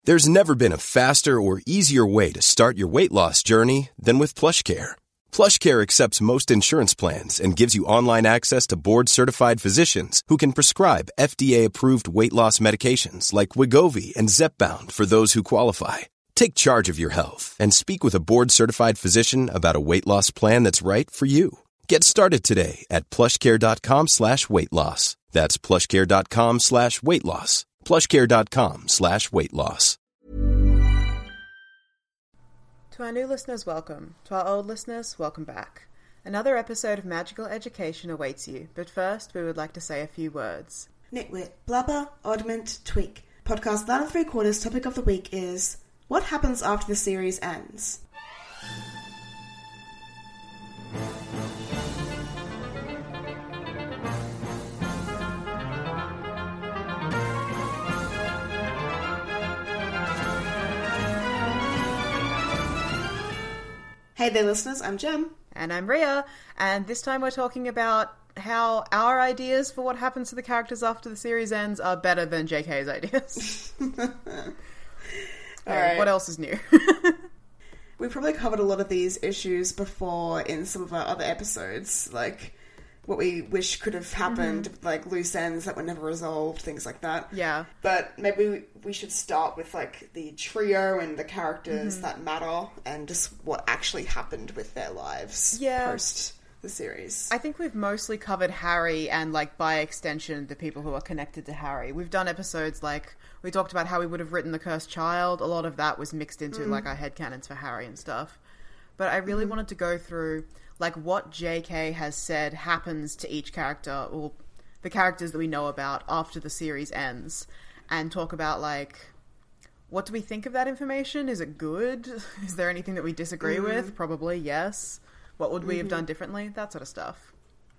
There's never been a faster or easier way to start your weight loss journey than with PlushCare. PlushCare accepts most insurance plans and gives you online access to board-certified physicians who can prescribe FDA-approved weight loss medications like Wegovy and Zepbound for those who qualify. Take charge of your health and speak with a board-certified physician about a weight loss plan that's right for you. Get started today at plushcare.com/weight loss. That's plushcare.com/weight loss. plushcare.com/weight loss. To our new listeners, welcome. To our old listeners, welcome back. Another episode of Magical Education awaits you, but first we would like to say a few words. Nitwit, blubber, oddment, tweak. Podcast 9 3/4 topic of the week is, what happens after the series ends? Hey there listeners, I'm Jem. And I'm Ria, and this time we're talking about how our ideas for what happens to the characters after the series ends are better than JK's ideas. Alright. What else is new? We've probably covered a lot of these issues before in some of our other episodes, like what we wish could have happened, like loose ends that were never resolved, things like that. Yeah. But maybe we should start with like the trio and the characters that matter and just what actually happened with their lives post the series. I think we've mostly covered Harry and, like, by extension, the people who are connected to Harry. We've done episodes like, we talked about how we would have written The Cursed Child. A lot of that was mixed into, like, our headcanons for Harry and stuff. But I really wanted to go through, like, what JK has said happens to each character, or the characters that we know about after the series ends, and talk about, like, what do we think of that information? Is it good? Is there anything that we disagree with? Probably yes. What would we have done differently? That sort of stuff.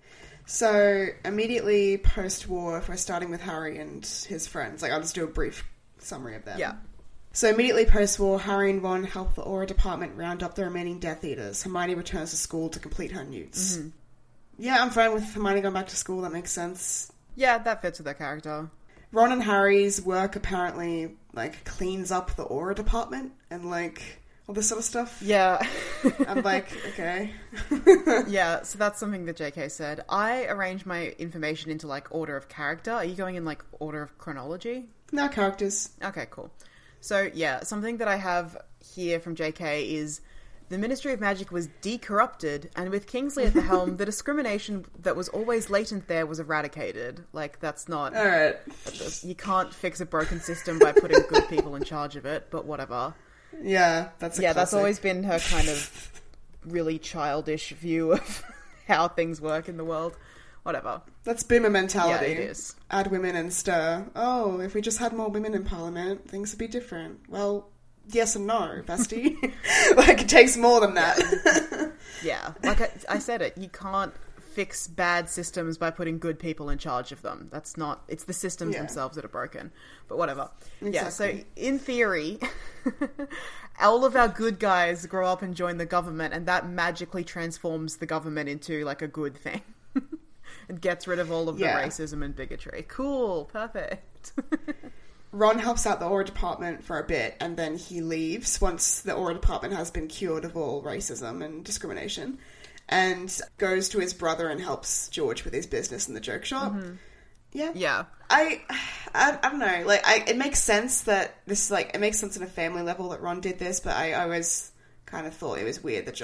So, immediately post-war, if we're starting with Harry and his friends, like, I'll just do a brief summary of them. Yeah. So, immediately post-war, Harry and Ron help the Auror department round up the remaining Death Eaters. Hermione returns to school to complete her newts. Yeah, I'm fine with Hermione going back to school. That makes sense. Yeah, that fits with their character. Ron and Harry's work apparently, like, cleans up the Auror department and, like, all this sort of stuff. Yeah. I'm like, okay. Yeah, so that's something that JK said. I arrange my information into, like, order of character. Are you going in, like, order of chronology? No, characters. Okay, cool. So, yeah, something that I have here from JK is the Ministry of Magic was decorrupted, and with Kingsley at the helm, the discrimination that was always latent there was eradicated. Like, that's not... Alright. You can't fix a broken system by putting good people in charge of it, but whatever. Yeah, that's a classic. That's always been her kind of really childish view of how things work in the world. Whatever. That's boomer mentality. Yeah, it is. Add women and stir. Oh, if we just had more women in Parliament, things would be different. Well, yes and no, bestie. Like, it takes more than that. Yeah. Like I said it, you can't fix bad systems by putting good people in charge of them. That's not... It's the systems themselves that are broken. But whatever. Exactly. Yeah, so in theory, all of our good guys grow up and join the government, and that magically transforms the government into, like, a good thing. It gets rid of all of the racism and bigotry. Cool. Perfect. Ron helps out the Auror department for a bit, and then he leaves once the Auror department has been cured of all racism and discrimination, and goes to his brother and helps George with his business in the joke shop. Yeah. Yeah. I don't know. Like, it makes sense that this, like, it makes sense on a family level that Ron did this, but I always kind of thought it was weird that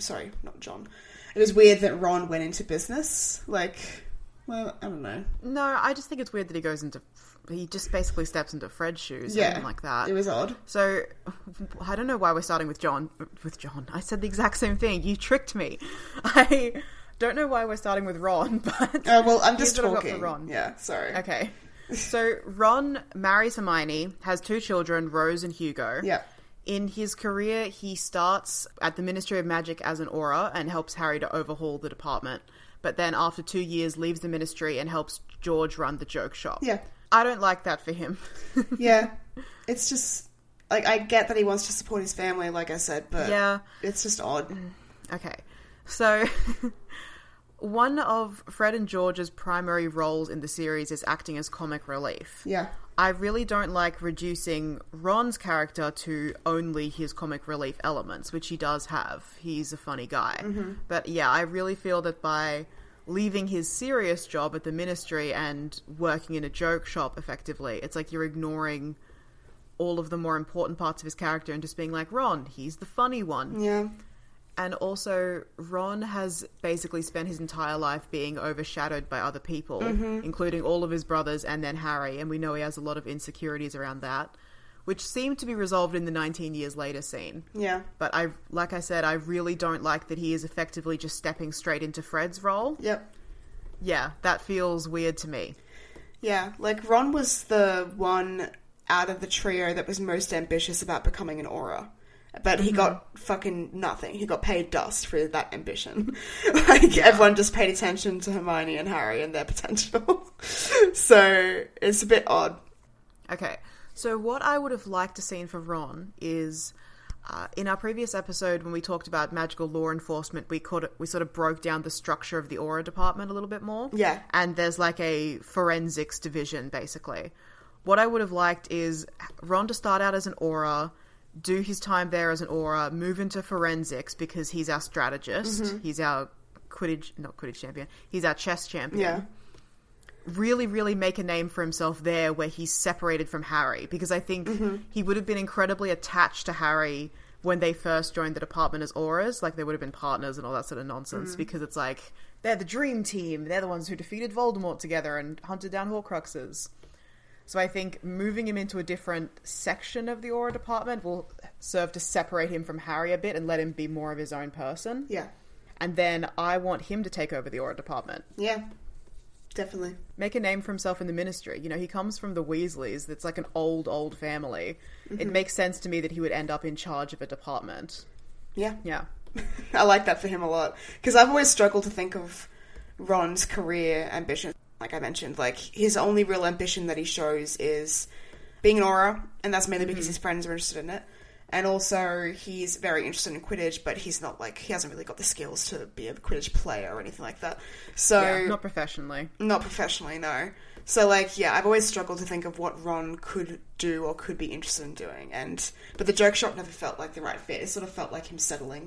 It was weird that Ron went into business. Like, well, I don't know. No, I just think it's weird that he just basically steps into Fred's shoes. Yeah. Like that. It was odd. So, I don't know why we're starting with John. I said the exact same thing. You tricked me. I don't know why we're starting with Ron, but... Oh, well, I'm just talking. Got for Ron. Yeah, sorry. Okay. So, Ron marries Hermione, has 2 children, Rose and Hugo. Yeah. In his career, he starts at the Ministry of Magic as an Auror and helps Harry to overhaul the department. But then after 2 years, leaves the ministry and helps George run the joke shop. Yeah. I don't like that for him. Yeah. It's just... Like, I get that he wants to support his family, like I said, but... Yeah. It's just odd. Okay. So... one of Fred and George's primary roles in the series is acting as comic relief. Yeah. I really don't like reducing Ron's character to only his comic relief elements, which he does have. He's a funny guy. But yeah, I really feel that by leaving his serious job at the Ministry and working in a joke shop effectively, it's like you're ignoring all of the more important parts of his character and just being like, Ron, he's the funny one. Yeah. And also, Ron has basically spent his entire life being overshadowed by other people, including all of his brothers and then Harry, and we know he has a lot of insecurities around that, which seem to be resolved in the 19 years later scene. Yeah. But like I said, I really don't like that he is effectively just stepping straight into Fred's role. Yep. Yeah, that feels weird to me. Yeah, like Ron was the one out of the trio that was most ambitious about becoming an Auror. But he got fucking nothing. He got paid dust for that ambition. Everyone just paid attention to Hermione and Harry and their potential. So it's a bit odd. Okay, so what I would have liked to see for Ron is, in our previous episode when we talked about magical law enforcement, we sort of broke down the structure of the Auror department a little bit more. Yeah. And there's like a forensics division, basically. What I would have liked is Ron to start out as an Auror, do his time there as an Auror, move into forensics because he's our strategist. He's our not Quidditch champion. He's our chess champion. Yeah. Really, really make a name for himself there where he's separated from Harry, because I think he would have been incredibly attached to Harry when they first joined the department as Aurors. Like, they would have been partners and all that sort of nonsense, because it's like, they're the dream team. They're the ones who defeated Voldemort together and hunted down Horcruxes. So I think moving him into a different section of the Auror department will serve to separate him from Harry a bit and let him be more of his own person. Yeah. And then I want him to take over the Auror department. Yeah. Definitely. Make a name for himself in the Ministry. You know, he comes from the Weasleys. That's like an old family. It makes sense to me that he would end up in charge of a department. Yeah. Yeah. I like that for him a lot. Because I've always struggled to think of Ron's career ambition. Like I mentioned, like, his only real ambition that he shows is being an Auror, and that's mainly because his friends are interested in it. And also, he's very interested in Quidditch, but he's not, like, he hasn't really got the skills to be a Quidditch player or anything like that. So, Yeah, not professionally. Not professionally, no. So, like, yeah, I've always struggled to think of what Ron could do or could be interested in doing. But the joke shop never felt like the right fit. It sort of felt like him settling.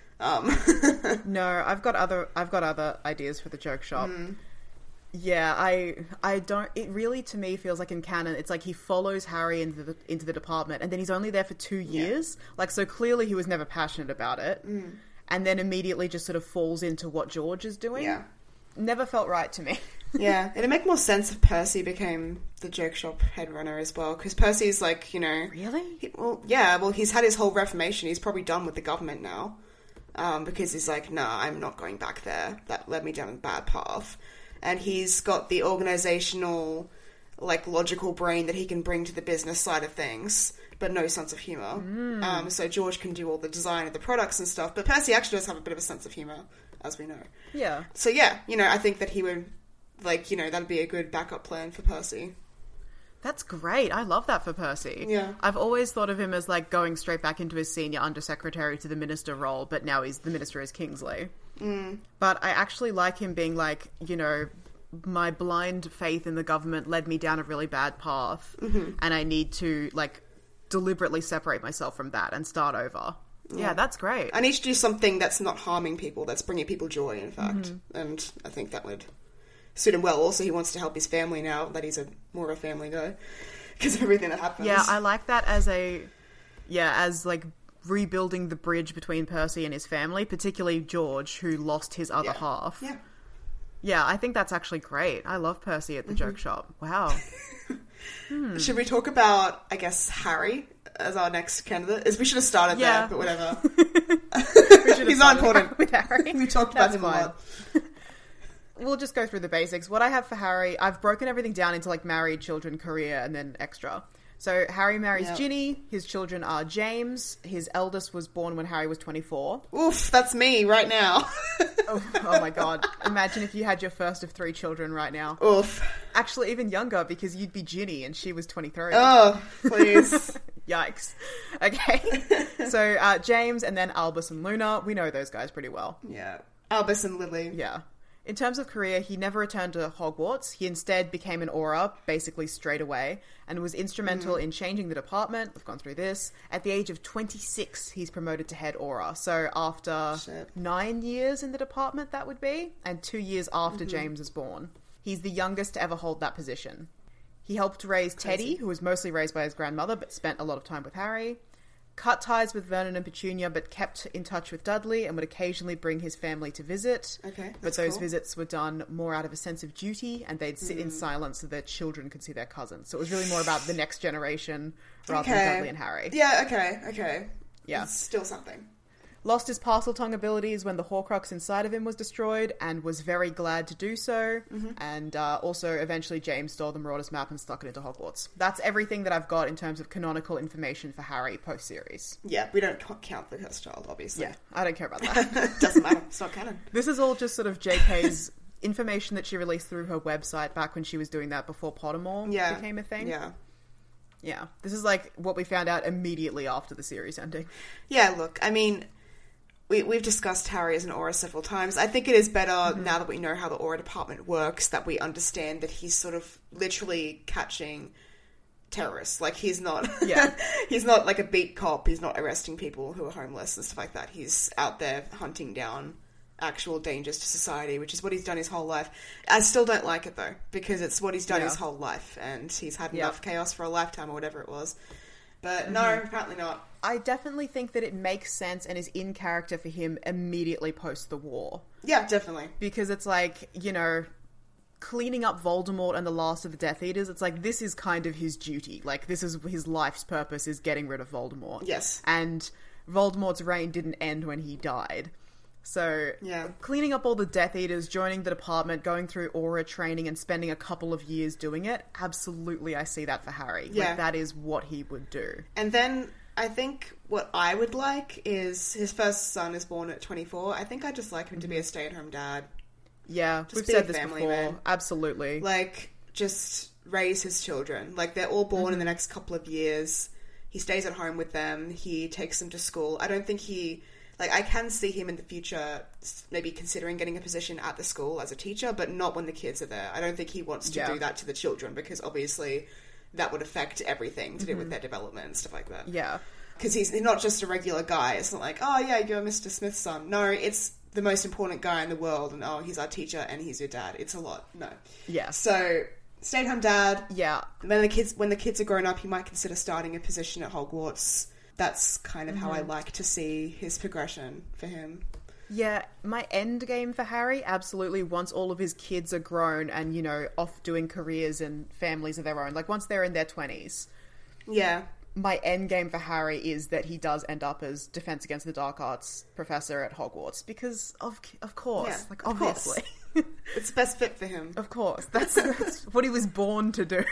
No, I've got other ideas for the joke shop. Yeah, I don't. It really, to me, feels like in canon, it's like he follows Harry into the department, and then he's only there for 2 years. Yeah. Like, so clearly he was never passionate about it, and then immediately just sort of falls into what George is doing. Yeah, never felt right to me. Yeah, it'd make more sense if Percy became the joke shop head runner as well, because Percy's like, you know, really. He's had his whole reformation. He's probably done with the government now, because he's like, nah, I'm not going back there. That led me down a bad path. And he's got the organizational, like, logical brain that he can bring to the business side of things, but no sense of humor. So George can do all the design of the products and stuff, but Percy actually does have a bit of a sense of humor, as we know. Yeah. So yeah, you know, I think that he would, like, you know, that'd be a good backup plan for Percy. That's great. I love that for Percy. Yeah. I've always thought of him as, like, going straight back into his senior undersecretary to the minister role, but now the minister is Kingsley. But I actually like him being like, you know, my blind faith in the government led me down a really bad path, and I need to, like, deliberately separate myself from that and start over. Yeah, that's great. I need to do something that's not harming people, that's bringing people joy, in fact. And I think that would suit him well. Also, he wants to help his family now that he's more of a family guy, because of everything that happens. Yeah, I like that as like rebuilding the bridge between Percy and his family, particularly George, who lost his other half. Yeah. Yeah, I think that's actually great. I love Percy at the joke shop. Wow. Should we talk about, I guess, Harry as our next candidate? We should have started there, but whatever. He's not important. With Harry. We talked about him a lot. We'll just go through the basics. What I have for Harry, I've broken everything down into, like, married, children, career, and then extra. So Harry marries Ginny. His children are James. His eldest was born when Harry was 24. Oof, that's me right now. oh my god. Imagine if you had your first of 3 children right now. Oof. Actually, even younger, because you'd be Ginny and she was 23. Oh, please. Yikes. Okay. So James, and then Albus and Luna. We know those guys pretty well. Yeah. Albus and Lily. Yeah. In terms of career, he never returned to Hogwarts. He instead became an Auror, basically straight away, and was instrumental in changing the department. We've gone through this. At the age of 26, he's promoted to head Auror. So after 9 years in the department, that would be, and 2 years after James was born. He's the youngest to ever hold that position. He helped raise Teddy, who was mostly raised by his grandmother, but spent a lot of time with Harry. Cut ties with Vernon and Petunia, but kept in touch with Dudley and would occasionally bring his family to visit. Okay, but those visits were done more out of a sense of duty, and they'd sit in silence so their children could see their cousins. So it was really more about the next generation rather than Dudley and Harry. Yeah, okay. Yeah. It's still something. Lost his Parseltongue abilities when the Horcrux inside of him was destroyed, and was very glad to do so. And also, eventually, James stole the Marauders map and stuck it into Hogwarts. That's everything that I've got in terms of canonical information for Harry post-series. Yeah, we don't count the Cursed Child, obviously. Yeah, I don't care about that. Doesn't matter. It's not canon. This is all just sort of JK's information that she released through her website back when she was doing that before Pottermore became a thing. Yeah. This is like what we found out immediately after the series ending. Yeah, look, I mean, we've discussed Harry as an Auror several times. I think it is better, now that we know how the Auror department works, that we understand that he's sort of literally catching terrorists. Like, he's not... he's not like a beat cop. He's not arresting people who are homeless and stuff like that. He's out there hunting down actual dangers to society, which is what he's done his whole life. I still don't like it, though, because it's what he's done his whole life, and he's had enough chaos for a lifetime or whatever it was. But no, apparently not. I definitely think that it makes sense and is in character for him immediately post the war. Yeah, definitely. Because it's like, you know, cleaning up Voldemort and the last of the Death Eaters, it's like, this is kind of his duty. Like, this is his life's purpose, is getting rid of Voldemort. Yes. And Voldemort's reign didn't end when he died. So, cleaning up all the Death Eaters, joining the department, going through Auror training and spending a couple of years doing it, absolutely I see that for Harry. Yeah. Like, that is what he would do. And then I think what I would like is his first son is born at 24. I think I'd just like him to be a stay-at-home dad. Yeah, Just we've be said a this family before. man. Absolutely. Like, just raise his children. Like, they're all born in the next couple of years. He stays at home with them. He takes them to school. I don't think he... Like, I can see him in the future maybe considering getting a position at the school as a teacher, but not when the kids are there. I don't think he wants to do that to the children, because obviously that would affect everything to do with their development and stuff like that. Yeah. Because he's not just a regular guy. It's not like, oh yeah, you're Mr. Smith's son. No, it's the most important guy in the world, and oh, he's our teacher and he's your dad. It's a lot. No. Yeah. So, stay-at-home dad. Yeah. When the kids are grown up, he might consider starting a position at Hogwarts. That's kind of how I like to see his progression for him. Yeah, my end game for Harry, absolutely, once all of his kids are grown and, you know, off doing careers and families of their own, like once they're in their 20s. Yeah. My end game for Harry is that he does end up as Defense Against the Dark Arts professor at Hogwarts, because of course, like obviously. It's the best fit for him. Of course. That's what he was born to do.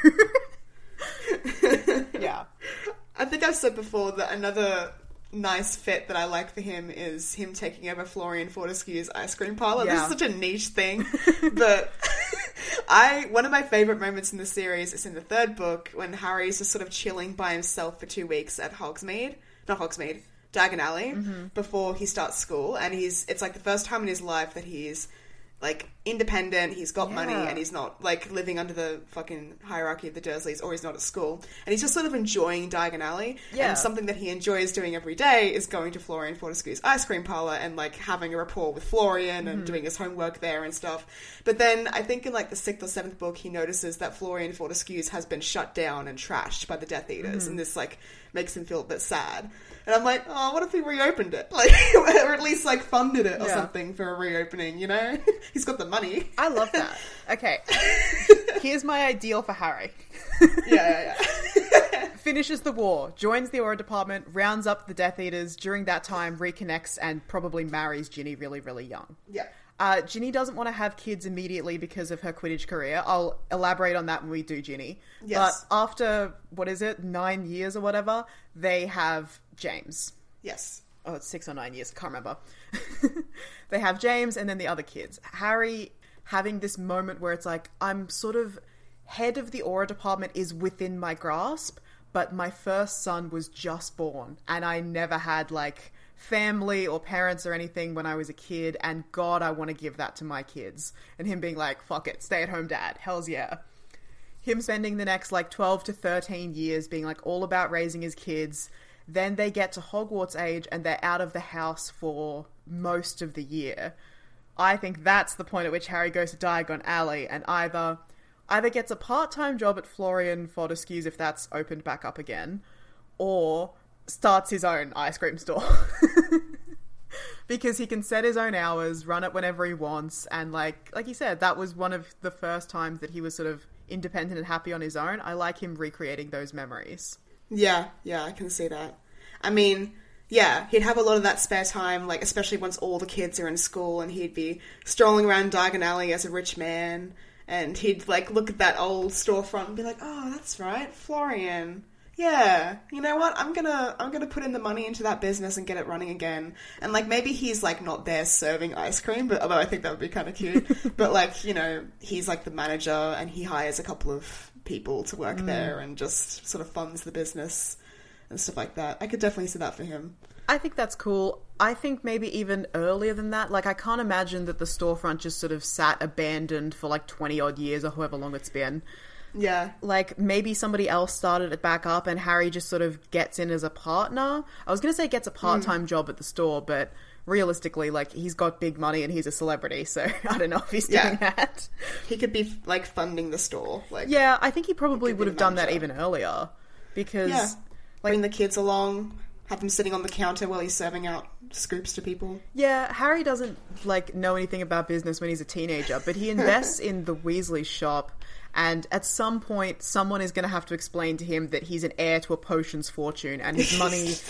Yeah. I think I've said before that another nice fit that I like for him is him taking over Florian Fortescue's ice cream parlor. This is such a niche thing, but one of my favourite moments in the series is in the third book, when Harry's just sort of chilling by himself for 2 weeks at Diagon Alley, before he starts school, and it's like the first time in his life that he's like independent, he's got money, and he's not like living under the fucking hierarchy of the Dursleys, or he's not at school, and he's just sort of enjoying Diagon Alley. And something that he enjoys doing every day is going to Florian Fortescue's ice cream parlor and like having a rapport with Florian and doing his homework there and stuff. But then I think in like the 6th or 7th book, he notices that Florian Fortescue's has been shut down and trashed by the Death Eaters, and this like makes him feel a bit sad. And I'm like, oh, what if he reopened it? Like, or at least, like, funded it or something for a reopening, you know? He's got the money. I love that. Okay. Here's my ideal for Harry. Yeah. Finishes the war, joins the Auror department, rounds up the Death Eaters, during that time reconnects and probably marries Ginny really, really young. Yeah. Ginny doesn't want to have kids immediately because of her Quidditch career. I'll elaborate on that when we do Ginny. Yes. But after, 9 years or whatever, they have James. Yes. Oh, it's 6 or 9 years. I can't remember. They have James and then the other kids. Harry having this moment where it's like, I'm sort of head of the Auror department is within my grasp, but my first son was just born and I never had like family or parents or anything when I was a kid, and God, I want to give that to my kids. And him being like, fuck it, stay at home dad, hells yeah. Him spending the next like 12 to 13 years being like all about raising his kids. Then they get to Hogwarts age and they're out of the house for most of the year. I think that's the point at which Harry goes to Diagon Alley and either gets a part-time job at Florian Fortescue's if that's opened back up again, or starts his own ice cream store. Because he can set his own hours, run it whenever he wants, and like you said, that was one of the first times that he was sort of independent and happy on his own. I like him recreating those memories. Yeah, I can see that. I mean, yeah, he'd have a lot of that spare time, like, especially once all the kids are in school, and he'd be strolling around Diagon Alley as a rich man, and he'd, like, look at that old storefront and be like, oh, that's right, Florian. Yeah, you know what? I'm gonna put in the money into that business and get it running again. And, like, maybe he's, like, not there serving ice cream, but although I think that would be kind of cute. But, like, you know, he's, like, the manager, and he hires a couple of people to work there and just sort of funds the business and stuff like that. I could definitely see that for him. I think that's cool. I think maybe even earlier than that. Like, I can't imagine that the storefront just sort of sat abandoned for, like, 20-odd years or however long it's been. Yeah. Like, maybe somebody else started it back up and Harry just sort of gets in as a partner. I was going to say gets a part-time job at the store, but realistically, like, he's got big money and he's a celebrity, so I don't know if he's doing that. He could be, like, funding the store. Like, yeah, I think he probably would have done that even earlier. Because... yeah. Bring the kids along, have them sitting on the counter while he's serving out scoops to people. Yeah, Harry doesn't, like, know anything about business when he's a teenager, but he invests in the Weasley shop. And at some point, someone is going to have to explain to him that he's an heir to a potions fortune, and his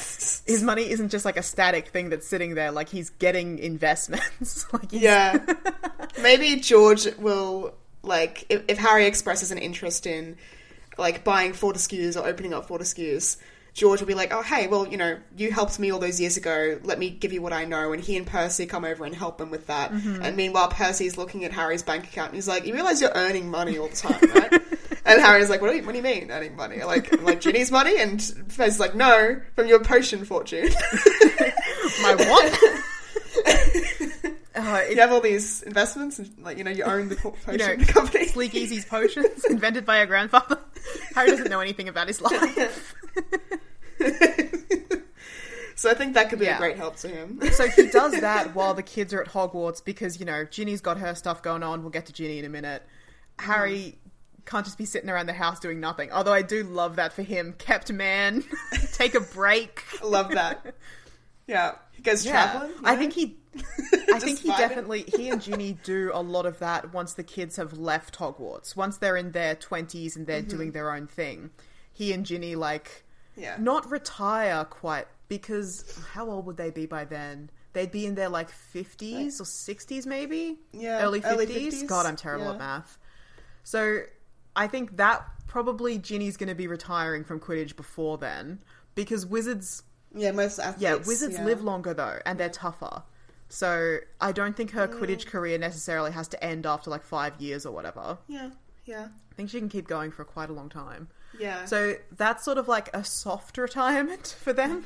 money isn't just like a static thing that's sitting there. Like, he's getting investments. Yeah, maybe George will, like, if Harry expresses an interest in, like, buying Fortescue's or opening up Fortescue's, George will be like, oh, hey, well, you know, you helped me all those years ago. Let me give you what I know. And he and Percy come over and help him with that. Mm-hmm. And meanwhile, Percy's looking at Harry's bank account and he's like, you realise you're earning money all the time, right? And Harry's like, what do you mean, earning money? Like Ginny's money? And Percy's like, no, from your potion fortune. My what? You have all these investments and, like, you know, you own the potion company. Sleek Easy's potions, invented by your grandfather. Harry doesn't know anything about his life. So I think that could be a great help to him. So he does that while the kids are at Hogwarts because, you know, Ginny's got her stuff going on. We'll get to Ginny in a minute. Harry can't just be sitting around the house doing nothing. Although I do love that for him. Kept man. Take a break. I love that. Yeah. He goes traveling. I think he definitely, he and Ginny do a lot of that once the kids have left Hogwarts. Once they're in their 20s and they're doing their own thing. He and Ginny, like, not retire quite, because how old would they be by then? They'd be in their, like, 50s or 60s maybe? Yeah. Early 50s? God, I'm terrible at math. So I think that probably Ginny's going to be retiring from Quidditch before then, because wizards... yeah, most athletes. Yeah, wizards live longer, though, and they're tougher. So I don't think her Quidditch career necessarily has to end after, like, 5 years or whatever. Yeah. I think she can keep going for quite a long time. Yeah. So that's sort of like a soft retirement for them.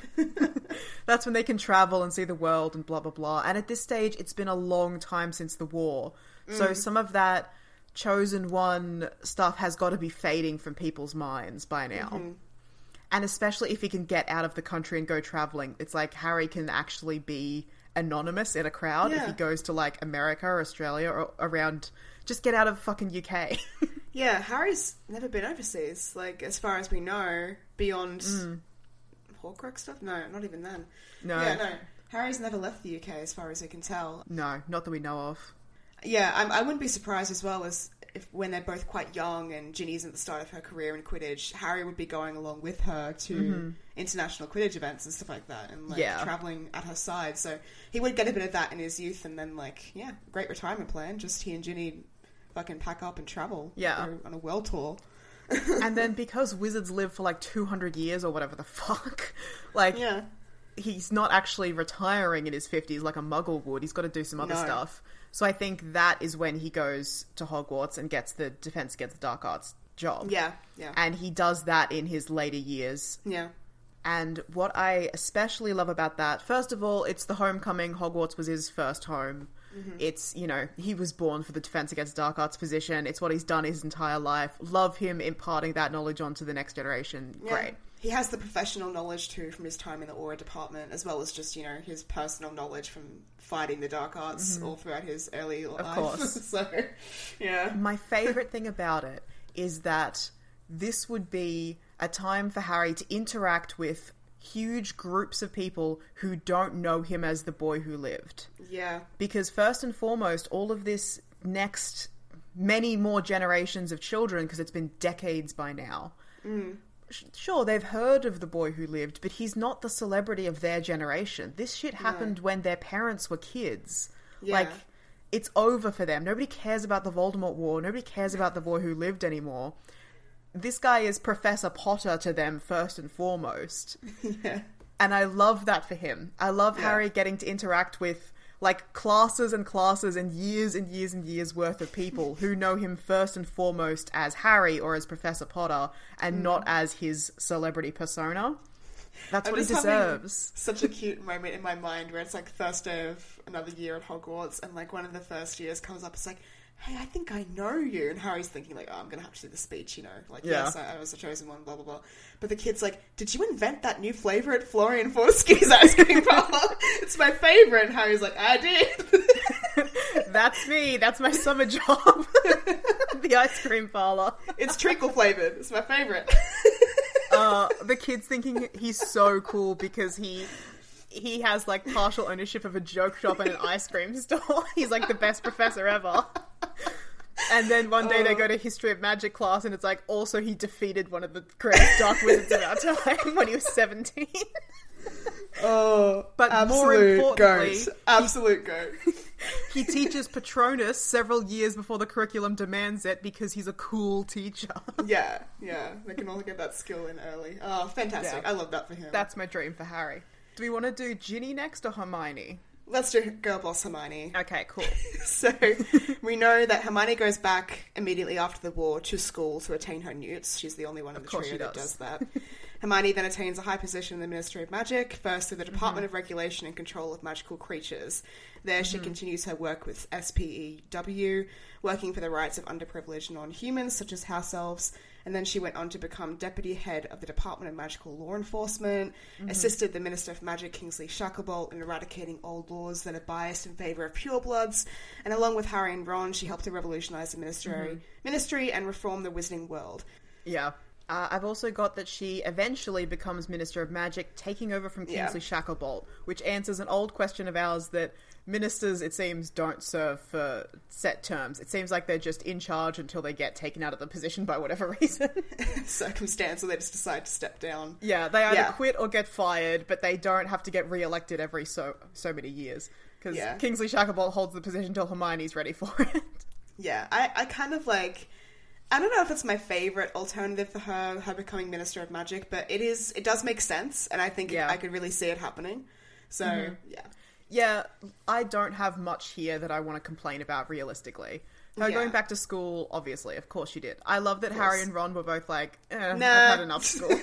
That's when they can travel and see the world and blah, blah, blah. And at this stage, it's been a long time since the war. So some of that Chosen One stuff has got to be fading from people's minds by now. Mm-hmm. And especially if he can get out of the country and go traveling. It's like Harry can actually be anonymous in a crowd if he goes to, like, America or Australia or around... Just get out of fucking UK. Yeah, Harry's never been overseas, like, as far as we know, beyond Horcrux stuff? No, not even then. No. Yeah, no. Harry's never left the UK as far as we can tell. No, not that we know of. Yeah, I wouldn't be surprised as well as if when they're both quite young and Ginny's at the start of her career in Quidditch, Harry would be going along with her to international Quidditch events and stuff like that, and, like, travelling at her side. So he would get a bit of that in his youth, and then, like, great retirement plan. Just he and Ginny fucking pack up and travel on a world tour. And then because wizards live for, like, 200 years or whatever the fuck, like, he's not actually retiring in his 50s like a muggle would. He's got to do some other stuff. So I think that is when he goes to Hogwarts and gets the Defense Against the Dark Arts job. Yeah. And he does that in his later years. Yeah. And what I especially love about that, first of all, it's the homecoming. Hogwarts was his first home. It's, you know, he was born for the Defense Against Dark Arts position. It's what he's done his entire life. Love him imparting that knowledge onto the next generation. Yeah. Great. He has the professional knowledge too from his time in the Aura department, as well as just, you know, his personal knowledge from fighting the dark arts all throughout his early life. Of course. So, yeah. My favourite thing about it is that this would be a time for Harry to interact with huge groups of people who don't know him as the boy who lived. Yeah. Because first and foremost, all of this next many more generations of children, because it's been decades by now, sure, they've heard of the boy who lived, but he's not the celebrity of their generation. This shit happened when their parents were kids. Yeah. Like, it's over for them. Nobody cares about the Voldemort War. Nobody cares about the boy who lived anymore. This guy is Professor Potter to them first and foremost. Yeah. And I love that for him. I love Harry getting to interact with, like, classes and classes and years and years and years worth of people who know him first and foremost as Harry or as Professor Potter and not as his celebrity persona. That's what he deserves. Such a cute moment in my mind where it's like first day of another year at Hogwarts and like one of the first years comes up. It's like, hey, I think I know you. And Harry's thinking like, oh, I'm going to have to do the speech, you know. Like, yes, I was the chosen one, blah, blah, blah. But the kid's like, did you invent that new flavour at Florian Fortescue's ice cream parlour? It's my favourite. And Harry's like, I did. That's me. That's my summer job. The ice cream parlour. It's treacle flavoured. It's my favourite. The kid's thinking he's so cool because he has like partial ownership of a joke shop and an ice cream store. He's like the best professor ever. And then one day they go to History of Magic class and it's like, also he defeated one of the greatest dark wizards of our time when he was 17. But more importantly, absolute goat. He teaches Patronus several years before the curriculum demands it because he's a cool teacher. Yeah. They can all get that skill in early. Oh, fantastic. I love that for him. That's my dream for Harry. Do we want to do Ginny next or Hermione? Let's do Girl Boss Hermione. Okay, cool. So, we know that Hermione goes back immediately after the war to school to attain her newts. She's the only one in the trio that does that. Hermione then attains a high position in the Ministry of Magic, first through the Department of Regulation and Control of Magical Creatures. There she continues her work with SPEW, working for the rights of underprivileged non-humans such as house elves, and then she went on to become deputy head of the Department of Magical Law Enforcement, assisted the Minister of Magic Kingsley Shacklebolt in eradicating old laws that are biased in favour of purebloods, and along with Harry and Ron, she helped to revolutionise the ministry and reform the Wizarding world. Yeah. I've also got that she eventually becomes Minister of Magic, taking over from Kingsley Shacklebolt, which answers an old question of ours that ministers, it seems, don't serve for set terms. It seems like they're just in charge until they get taken out of the position by whatever reason. Circumstance, or they just decide to step down. Yeah, they either quit or get fired, but they don't have to get re-elected every so many years. Because Kingsley Shacklebolt holds the position until Hermione's ready for it. Yeah, I kind of like... I don't know if it's my favourite alternative for her becoming Minister of Magic, but it does make sense, and I think I could really see it happening. So, Yeah, I don't have much here that I want to complain about realistically. Her going back to school, obviously, of course she did. I love that Harry and Ron were both like, I've had enough school.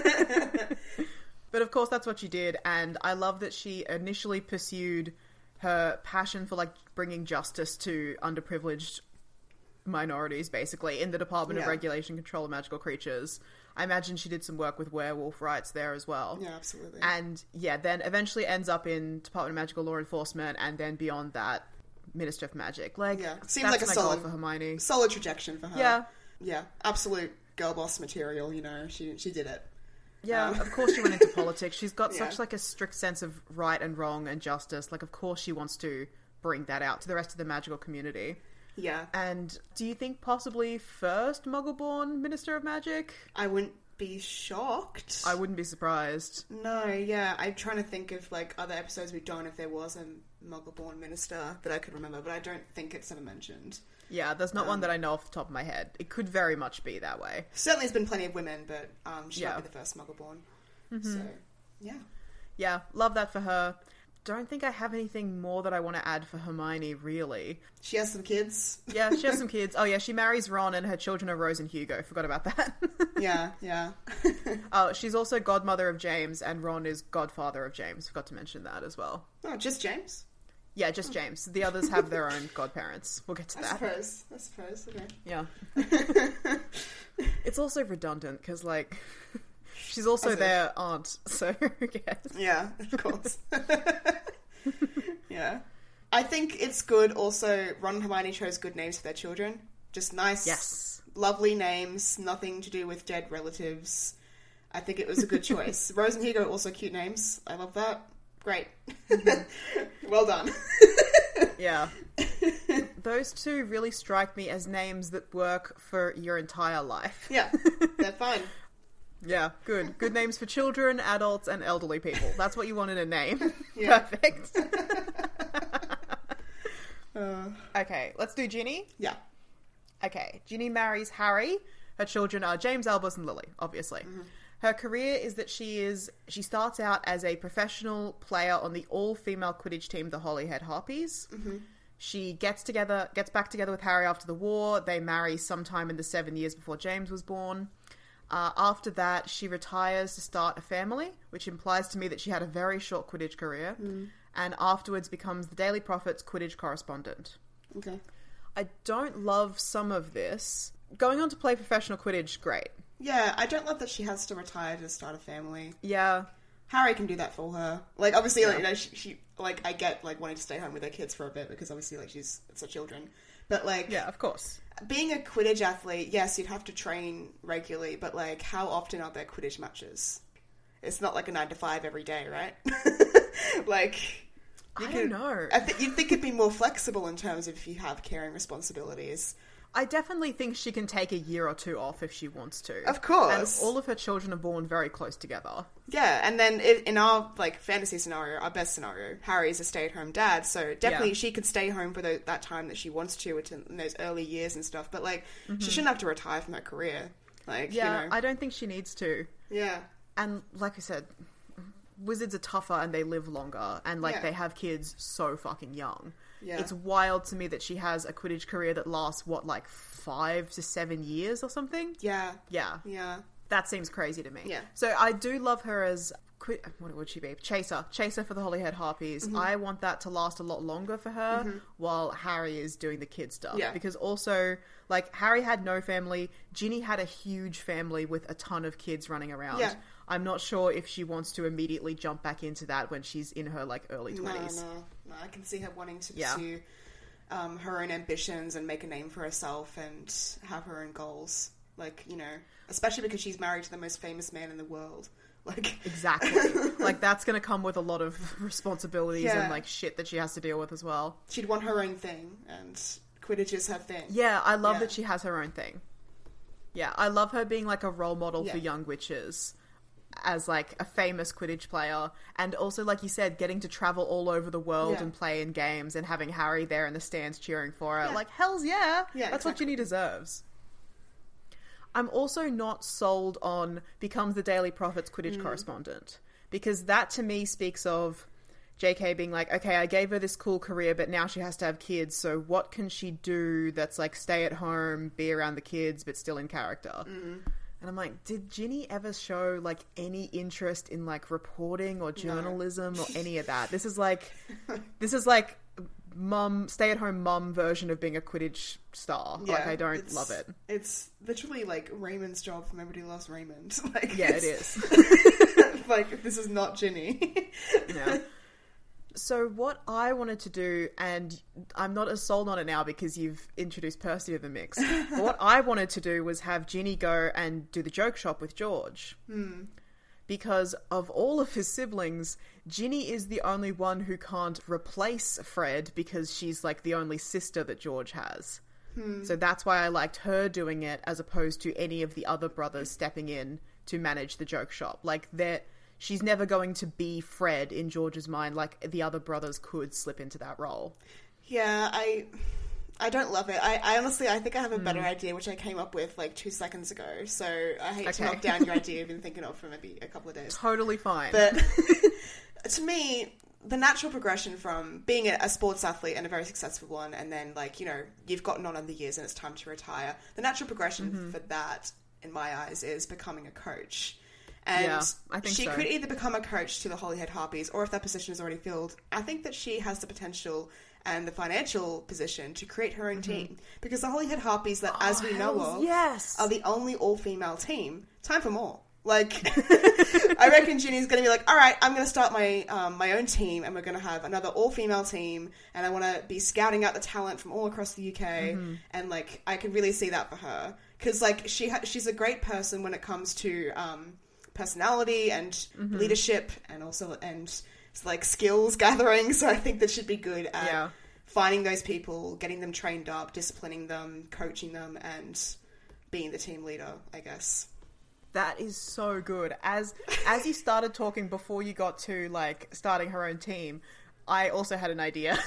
But of course that's what she did, and I love that she initially pursued her passion for like bringing justice to underprivileged minorities, basically, in the Department of Regulation and Control of Magical Creatures. I imagine she did some work with werewolf rights there as well. Yeah, absolutely. And then eventually ends up in Department of Magical Law Enforcement, and then beyond that, Minister of Magic. Like, seems like a solid for Hermione. Solid trajectory for her. Yeah. Yeah, absolute girl boss material, you know, she did it. Yeah, of course she went into politics. She's got such like a strict sense of right and wrong and justice. Like, of course she wants to bring that out to the rest of the magical community. Yeah. And do you think possibly first Muggle-born Minister of Magic? I wouldn't be shocked. I wouldn't be surprised. No, yeah. I'm trying to think of, like, other episodes we've done if there was a Muggle-born minister that I could remember, but I don't think it's ever mentioned. Yeah, there's not one that I know off the top of my head. It could very much be that way. Certainly there's been plenty of women, but she might be the first Muggle-born. So, yeah. Yeah, love that for her. don't think I have anything more that I want to add for Hermione, really. She has some kids. Yeah, she has some kids. Oh, yeah, she marries Ron and her children are Rose and Hugo. Forgot about that. Yeah. Oh, she's also godmother of James, and Ron is godfather of James. Forgot to mention that as well. Oh, just James? Yeah, just James. The others have their own godparents. We'll get to that. I suppose. Okay. Yeah. It's also redundant, because, like, she's also their aunt, so who cares? Yeah, of course. Yeah. I think it's good also, Ron and Hermione chose good names for their children. Just nice, Yes. lovely names, nothing to do with dead relatives. I think it was a good choice. Rose and Hugo, also cute names. I love that. Great. Well done. Yeah. Those two really strike me as names that work for your entire life. Yeah, they're fine. Yeah, good. Good names for children, adults, and elderly people. That's what you want in a name. Yeah. Perfect. Okay, let's do Ginny. Yeah. Okay, Ginny marries Harry. Her children are James, Albus, and Lily, obviously. Her career is that she starts out as a professional player on the all-female Quidditch team, the Holyhead Harpies. She gets back together with Harry after the war. They marry sometime in the 7 years before James was born. After that, she retires to start a family, which implies to me that she had a very short Quidditch career, and afterwards becomes the Daily Prophet's Quidditch correspondent. Okay. I don't love some of this. Going on to play professional Quidditch, great. Yeah, I don't love that she has to retire to start a family. Yeah. Harry can do that for her. Like, obviously, like, you know, she like, I get, like, wanting to stay home with her kids for a bit, because obviously, like, it's her children. But, like... Yeah, of course. Being a Quidditch athlete, yes, you'd have to train regularly, but, like, how often are there Quidditch matches? It's not like a 9 to 5 every day, right? Like... I don't know. You'd think it'd be more flexible in terms of if you have caring responsibilities. I definitely think she can take a year or two off if she wants to. Of course. And all of her children are born very close together. Yeah, and then in our, like, fantasy scenario, our best scenario, Harry's a stay-at-home dad, so definitely she could stay home for that time that she wants to in those early years and stuff, but, like, she shouldn't have to retire from her career. Like, Yeah, you know. I don't think she needs to. Yeah. And, like I said, wizards are tougher and they live longer, and, like, they have kids so fucking young. Yeah. It's wild to me that she has a Quidditch career that lasts, 5 to 7 years or something? Yeah. Yeah. Yeah. That seems crazy to me. Yeah. So I do love her as... what would she be? Chaser for the Holyhead Harpies. I want that to last a lot longer for her while Harry is doing the kid stuff. Yeah. Because also, like, Harry had no family. Ginny had a huge family with a ton of kids running around. Yeah. I'm not sure if she wants to immediately jump back into that when she's in her, like, early 20s. No. I can see her wanting to pursue her own ambitions and make a name for herself and have her own goals. Like, you know, especially because she's married to the most famous man in the world. Like, Exactly. Like, that's going to come with a lot of responsibilities Yeah. and, like, shit that she has to deal with as well. she'd want her own thing, and Quidditch is her thing. Yeah, I love Yeah. that she has her own thing. Yeah, I love her being, like, a role model for Yeah. young witches as, like, a famous Quidditch player. And also, like you said, getting to travel all over the world Yeah. and play in games and having Harry there in the stands cheering for her. Yeah. Like, hells yeah! Yeah, That's what exactly. Ginny deserves. I'm also not sold on becomes the Daily Prophet's Quidditch correspondent. Because that, to me, speaks of JK being like, okay, I gave her this cool career, but now she has to have kids, so what can she do that's like stay at home, be around the kids, but still in character? And I'm like, did Ginny ever show like any interest in like reporting or journalism or any of that? This is like stay-at-home mum version of being a Quidditch star. Yeah, like, I don't love it. It's literally like Raymond's job from Everybody Loves Raymond. Like, Yeah, it is. Like, this is not Ginny. Yeah. So what I wanted to do, and I'm not as sold on it now because you've introduced Percy to the mix, but what I wanted to do was have Ginny go and do the joke shop with George. Because of all of his siblings, Ginny is the only one who can't replace Fred because she's like the only sister that George has. So that's why I liked her doing it as opposed to any of the other brothers stepping in to manage the joke shop. Like, she's never going to be Fred in George's mind like the other brothers could slip into that role. Yeah, I don't love it. I honestly, I think I have a better idea, which I came up with like 2 seconds ago. So I hate to Okay. knock down your idea you've been thinking of for maybe a couple of days. Totally fine. But to me, the natural progression from being a sports athlete and a very successful one, and then, like, you know, you've gotten on in the years and it's time to retire. The natural progression for that, in my eyes, is becoming a coach. And I think she so. could either become a coach to the Holyhead Harpies, or if that position is already filled, I think that she has the potential and the financial position to create her own team. Because the Holyhead Harpies, that as we know of, are the only all-female team. Time for more. Like, I reckon Ginny's going to be like, all right, I'm going to start my my own team, and we're going to have another all-female team, and I want to be scouting out the talent from all across the UK, and, like, I can really see that for her. Because, like, she's a great person when it comes to personality and leadership, and also, like, skills gathering, so I think that she'd be good at finding those people, getting them trained up, disciplining them, coaching them, and being the team leader, I guess. That is so good. As you started talking before you got to, like, starting her own team, I also had an idea.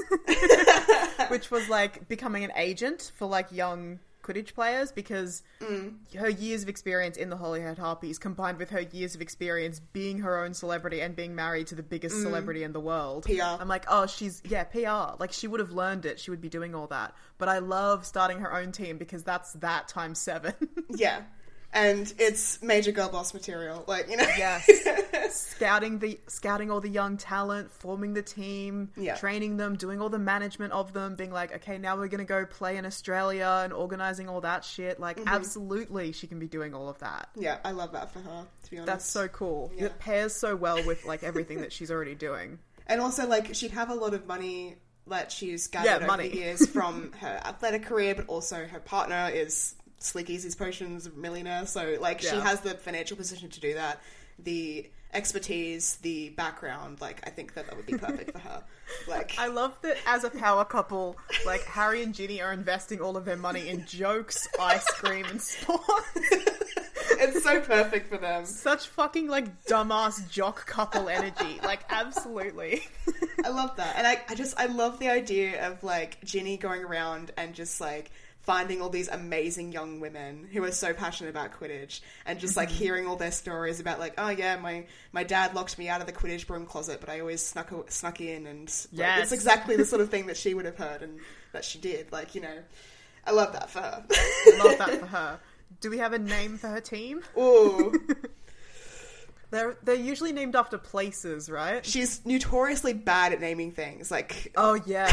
Which was, like, becoming an agent for, like, young Quidditch players, because her years of experience in the Holyhead Harpies combined with her years of experience being her own celebrity and being married to the biggest celebrity in the world. PR. I'm like, oh, she's, PR. Like, she would have learned it. She would be doing all that. But I love starting her own team because that's that times 7. Yeah. And it's major girl boss material, like, you know. Yes. Scouting all the young talent, forming the team, training them, doing all the management of them, being like, okay, now we're going to go play in Australia, and organising all that shit. Like, absolutely, she can be doing all of that. Yeah, I love that for her, to be honest. That's so cool. Yeah. It pairs so well with, like, everything that she's already doing. And also, like, she'd have a lot of money that she's gathered over the years from her athletic career, but also her partner is Slick Easy's Potions, a millionaire, so, like, she has the financial position to do that, the expertise, the background, like, I think that would be perfect for her. Like, I love that as a power couple, like, Harry and Ginny are investing all of their money in jokes, ice cream, and sport. It's so perfect for them. Such fucking, like, dumbass jock couple energy. Like, absolutely. I love that. And I love the idea of, like, Ginny going around and just, like, finding all these amazing young women who are so passionate about Quidditch, and just, like, hearing all their stories about, like, oh yeah, my dad locked me out of the Quidditch broom closet, but I always snuck in, and like, it's exactly the sort of thing that she would have heard and that she did. Like, you know, I love that for her. I love that for her. Do we have a name for her team? Ooh. They're usually named after places, right? She's notoriously bad at naming things, like, oh yes.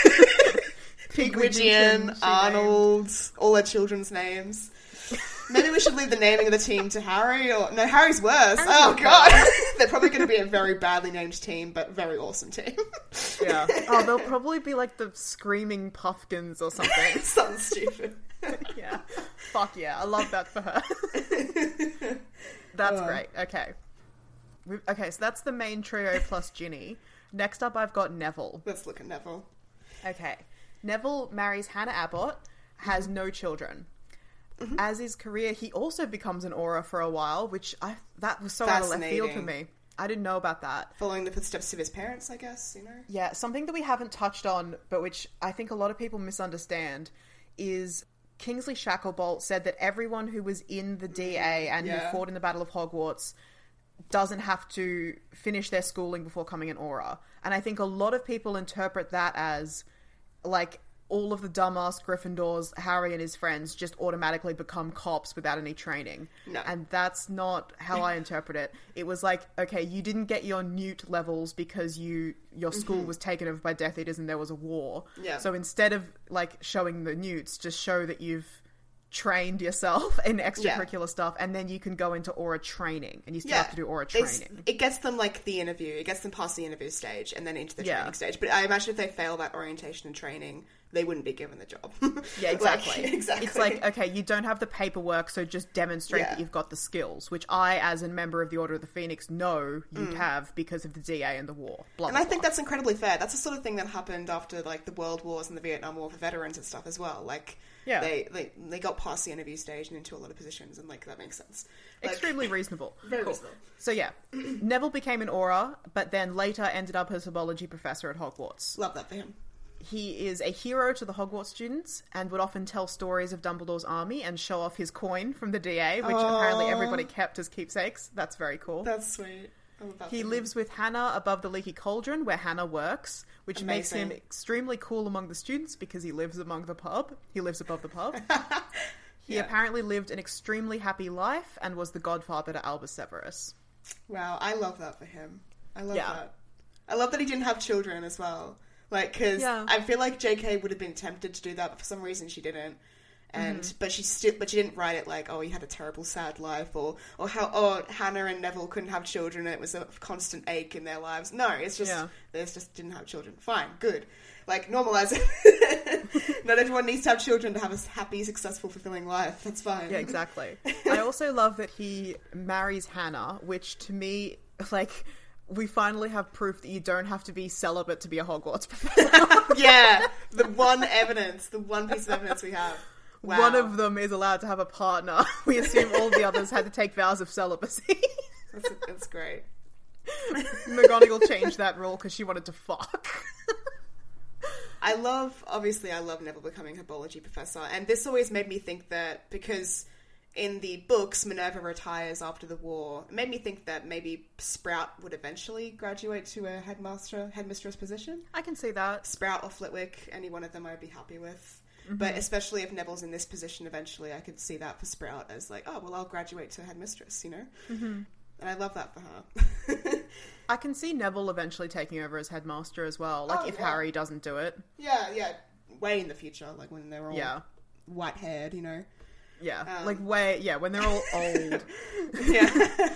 Pigwidgeon, Arnold, all their children's names. Maybe we should leave the naming of the team to Harry, or... No, Harry's worse. God. They're probably going to be a very badly named team, but very awesome team. Yeah. Oh, they'll probably be like the Screaming Puffkins or something. Something stupid. Yeah. Fuck yeah. I love that for her. That's great. Okay. Okay, so that's the main trio plus Ginny. Next up, I've got Neville. Let's look at Neville. Okay. Neville marries Hannah Abbott, has no children. As his career, he also becomes an Auror for a while, which that was so out of left field for me. I didn't know about that. Following the footsteps of his parents, I guess, you know? Yeah, something that we haven't touched on, but which I think a lot of people misunderstand, is Kingsley Shacklebolt said that everyone who was in the DA and who fought in the Battle of Hogwarts doesn't have to finish their schooling before becoming an Auror. And I think a lot of people interpret that as, like, all of the dumbass Gryffindors, Harry and his friends, just automatically become cops without any training. No. And that's not how I interpret it. It was like, okay, you didn't get your Newt levels because your school was taken over by Death Eaters and there was a war. Yeah. So instead of, like, showing the Newts, just show that you've trained yourself in extracurricular stuff, and then you can go into Auror training, and you still have to do Auror training. It gets them, like, the interview. It gets them past the interview stage and then into the training stage. But I imagine if they fail that orientation and training, they wouldn't be given the job. Yeah, exactly. Like, exactly. It's like, okay, you don't have the paperwork, so just demonstrate that you've got the skills, which I, as a member of the Order of the Phoenix, know you have because of the DA and the war. Blah, and blah, I think blah. that's incredibly fair. That's the sort of thing that happened after, like, the World Wars and the Vietnam War for veterans and stuff as well. Like, they got past the interview stage and into a lot of positions, and, like, that makes sense. Like, extremely reasonable. Very reasonable. So yeah, Neville became an Auror, but then later ended up as a zoology professor at Hogwarts. Love that for him. He is a hero to the Hogwarts students and would often tell stories of Dumbledore's army and show off his coin from the DA, which apparently everybody kept as keepsakes. That's very cool. That's sweet. He lives with Hannah above the leaky cauldron where Hannah works, which makes him extremely cool among the students because he lives above the pub. He apparently lived an extremely happy life and was the godfather to Albus Severus. Wow, I love that for him. I love that. I love that he didn't have children as well. Like, because I feel like JK would have been tempted to do that, but for some reason she didn't. And but she didn't write it like, oh, he had a terrible sad life, or how Hannah and Neville couldn't have children and it was a constant ache in their lives. No, it's just they just didn't have children. Fine, good. Like, normalize it. Not everyone needs to have children to have a happy, successful, fulfilling life. That's fine. Yeah, exactly. I also love that he marries Hannah, which to me, like, we finally have proof that you don't have to be celibate to be a Hogwarts professor. Yeah, the one piece of evidence we have. Wow. One of them is allowed to have a partner. We assume all the others had to take vows of celibacy. That's great. McGonagall changed that rule because she wanted to fuck. I love Neville becoming Herbology professor, and this always made me think that because in the books Minerva retires after the war, it made me think that maybe Sprout would eventually graduate to a headmistress position. I can see that. Sprout or Flitwick, any one of them I'd be happy with. But especially if Neville's in this position eventually, I could see that for Sprout as like, oh, well, I'll graduate to headmistress, you know? And I love that for her. I can see Neville eventually taking over as headmaster as well, like if Harry doesn't do it. Yeah, way in the future, like when they're all white-haired, you know? Yeah, when they're all old. Yeah.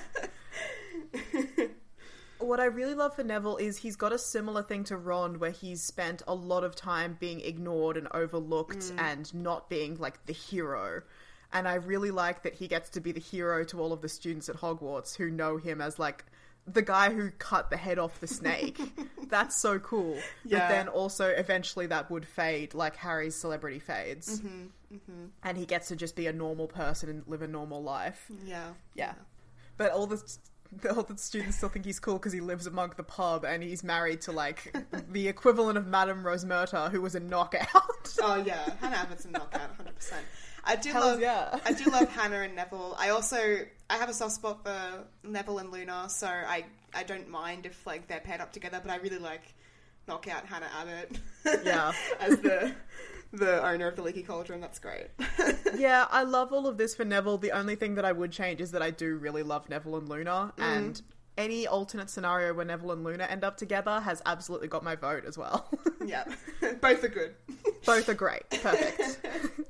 What I really love for Neville is he's got a similar thing to Ron where he's spent a lot of time being ignored and overlooked and not being, like, the hero. And I really like that he gets to be the hero to all of the students at Hogwarts who know him as, like, the guy who cut the head off the snake. That's so cool. Yeah. But then also eventually that would fade, like Harry's celebrity fades. And he gets to just be a normal person and live a normal life. Yeah. But all the students still think he's cool because he lives among the pub and he's married to, like, the equivalent of Madame Rosemerta, who was a knockout. Oh, yeah. Hannah Abbott's a knockout, 100%. I do love Hannah and Neville. I have a soft spot for Neville and Luna, so I don't mind if, like, they're paired up together, but I really like knockout Hannah Abbott. Yeah. As the owner of the Leaky Cauldron. That's great. Yeah, I love all of this for Neville. The only thing that I would change is that I do really love Neville and Luna, and any alternate scenario where Neville and Luna end up together has absolutely got my vote as well. Yeah, both are good. Both are great. Perfect.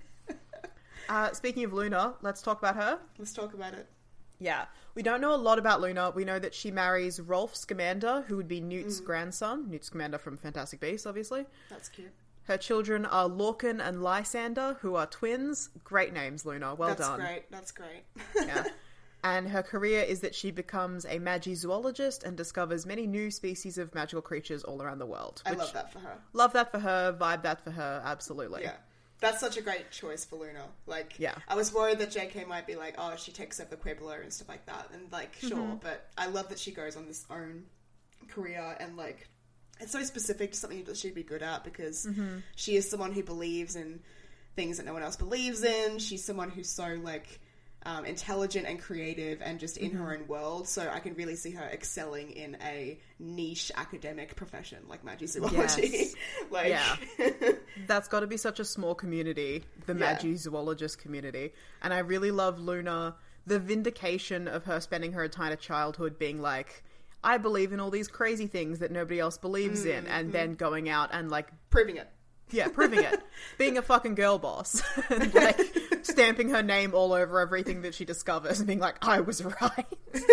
Speaking of Luna, let's talk about her. Let's talk about it. Yeah. We don't know a lot about Luna. We know that she marries Rolf Scamander, who would be Newt's grandson. Newt Scamander from Fantastic Beasts, obviously. That's cute. Her children are Lorcan and Lysander, who are twins. Great names, Luna. Well done. That's great. Yeah. And her career is that she becomes a magizoologist and discovers many new species of magical creatures all around the world. I love that for her. Love that for her. Vibe that for her. Absolutely. Yeah. That's such a great choice for Luna. Like, yeah. I was worried that JK might be like, oh, she takes over the Quibbler and stuff like that. And, like, sure. But I love that she goes on this own career and, like, it's so specific to something that she'd be good at because she is someone who believes in things that no one else believes in. She's someone who's so, like, intelligent and creative and just in her own world. So I can really see her excelling in a niche academic profession like magizoology. Yes. Like, yeah. That's got to be such a small community, the magizoologist community. And I really love Luna, the vindication of her spending her entire childhood being like, I believe in all these crazy things that nobody else believes in, and then going out and, like... proving it. Yeah, proving it. Being a fucking girl boss. And, like, stamping her name all over everything that she discovers and being like, I was right.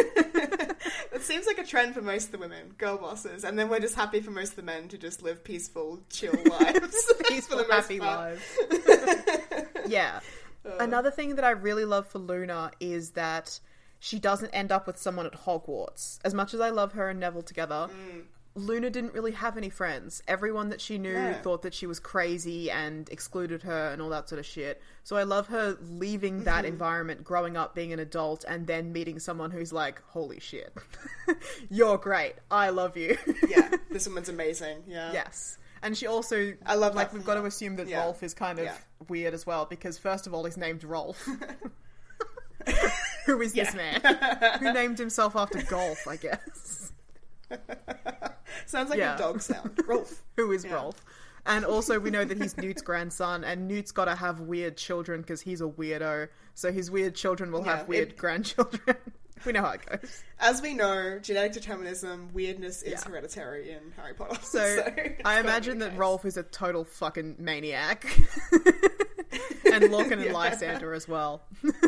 It seems like a trend for most of the women, girl bosses, and then we're just happy for most of the men to just live peaceful, chill lives. Peaceful, happy lives. Yeah. Another thing that I really love for Luna is that she doesn't end up with someone at Hogwarts. As much as I love her and Neville together, Luna didn't really have any friends. Everyone that she knew thought that she was crazy and excluded her and all that sort of shit. So I love her leaving that environment, growing up, being an adult, and then meeting someone who's like, holy shit, you're great. I love you. Yeah, this woman's amazing. Yeah. Yes. And she also, I love like, we've got to assume that Rolf is kind of weird as well, because first of all, he's named Rolf. Who is this man? Who named himself after golf, I guess. Sounds like a dog sound. Rolf. Who is Rolf? And also we know that he's Newt's grandson, and Newt's got to have weird children because he's a weirdo. So his weird children will have weird grandchildren. We know how it goes. As we know, genetic determinism, weirdness is hereditary in Harry Potter. So I imagine that Rolf is a total fucking maniac. And Lorcan and Lysander as well.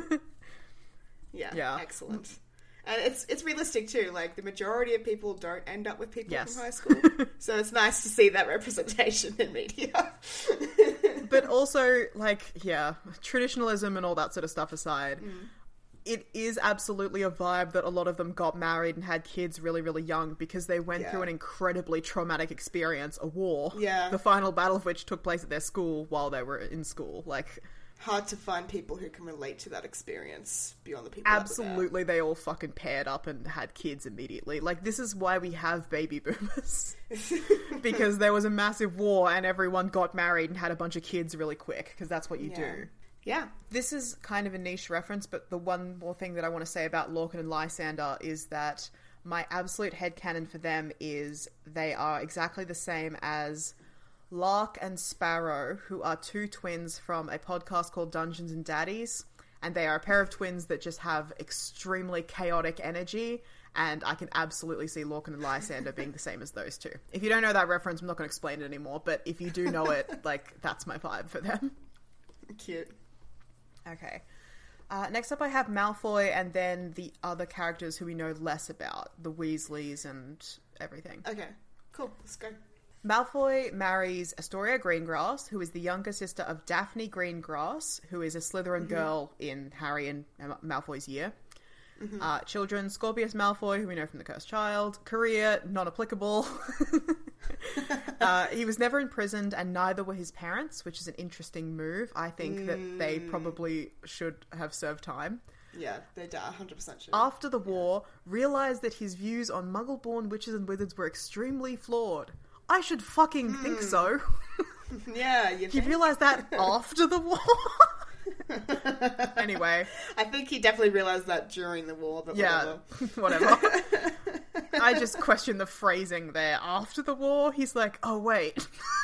Yeah, excellent. And it's realistic too. Like, the majority of people don't end up with people from high school. So it's nice to see that representation in media. But also, like, traditionalism and all that sort of stuff aside, it is absolutely a vibe that a lot of them got married and had kids really, really young because they went through an incredibly traumatic experience, a war. Yeah. The final battle of which took place at their school while they were in school. Like, hard to find people who can relate to that experience beyond the people absolutely, they all fucking paired up and had kids immediately. Like, this is why we have baby boomers. Because there was a massive war and everyone got married and had a bunch of kids really quick, because that's what you do. Yeah. This is kind of a niche reference, but the one more thing that I want to say about Lorcan and Lysander is that my absolute headcanon for them is they are exactly the same as Lark and Sparrow, who are two twins from a podcast called Dungeons and Daddies, and they are a pair of twins that just have extremely chaotic energy, and I can absolutely see Lorcan and Lysander being the same as those two. If you don't know that reference, I'm not going to explain it anymore, but if you do know it, like, that's my vibe for them. Cute. Okay. Next up I have Malfoy and then the other characters who we know less about, the Weasleys and everything. Okay, cool. Let's go. Malfoy marries Astoria Greengrass, who is the younger sister of Daphne Greengrass, who is a Slytherin girl in Harry and Malfoy's year. Children, Scorpius Malfoy, who we know from The Cursed Child. Career, non-applicable. He was never imprisoned, and neither were his parents, which is an interesting move. I think that they probably should have served time. Yeah, they 100% should. After the war, realised that his views on Muggle-born witches and wizards were extremely flawed. I should fucking think so. Yeah, you realised that after the war? Anyway. I think he definitely realised that during the war, but whatever. I just question the phrasing there. After the war, he's like, oh wait.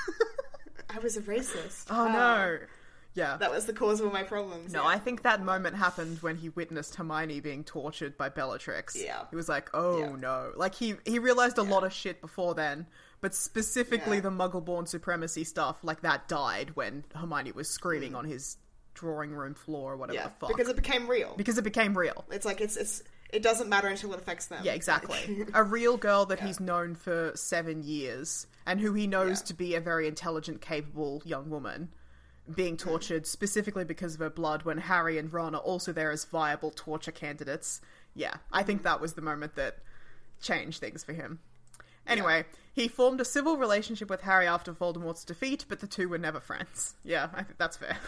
I was a racist. Oh no. Yeah. That was the cause of all my problems. No, I think that moment happened when he witnessed Hermione being tortured by Bellatrix. Yeah. He was like, oh no. Like, he realised a lot of shit before then, but specifically the Muggle-born supremacy stuff, like, that died when Hermione was screaming on his drawing room floor or whatever the fuck. Because it became real. It's like, it doesn't matter until it affects them. Yeah, exactly. A real girl that he's known for 7 years, and who he knows to be a very intelligent, capable young woman, being tortured specifically because of her blood when Harry and Ron are also there as viable torture candidates. Yeah, I think that was the moment that changed things for him. Anyway, he formed a civil relationship with Harry after Voldemort's defeat, but the two were never friends. Yeah, I think that's fair.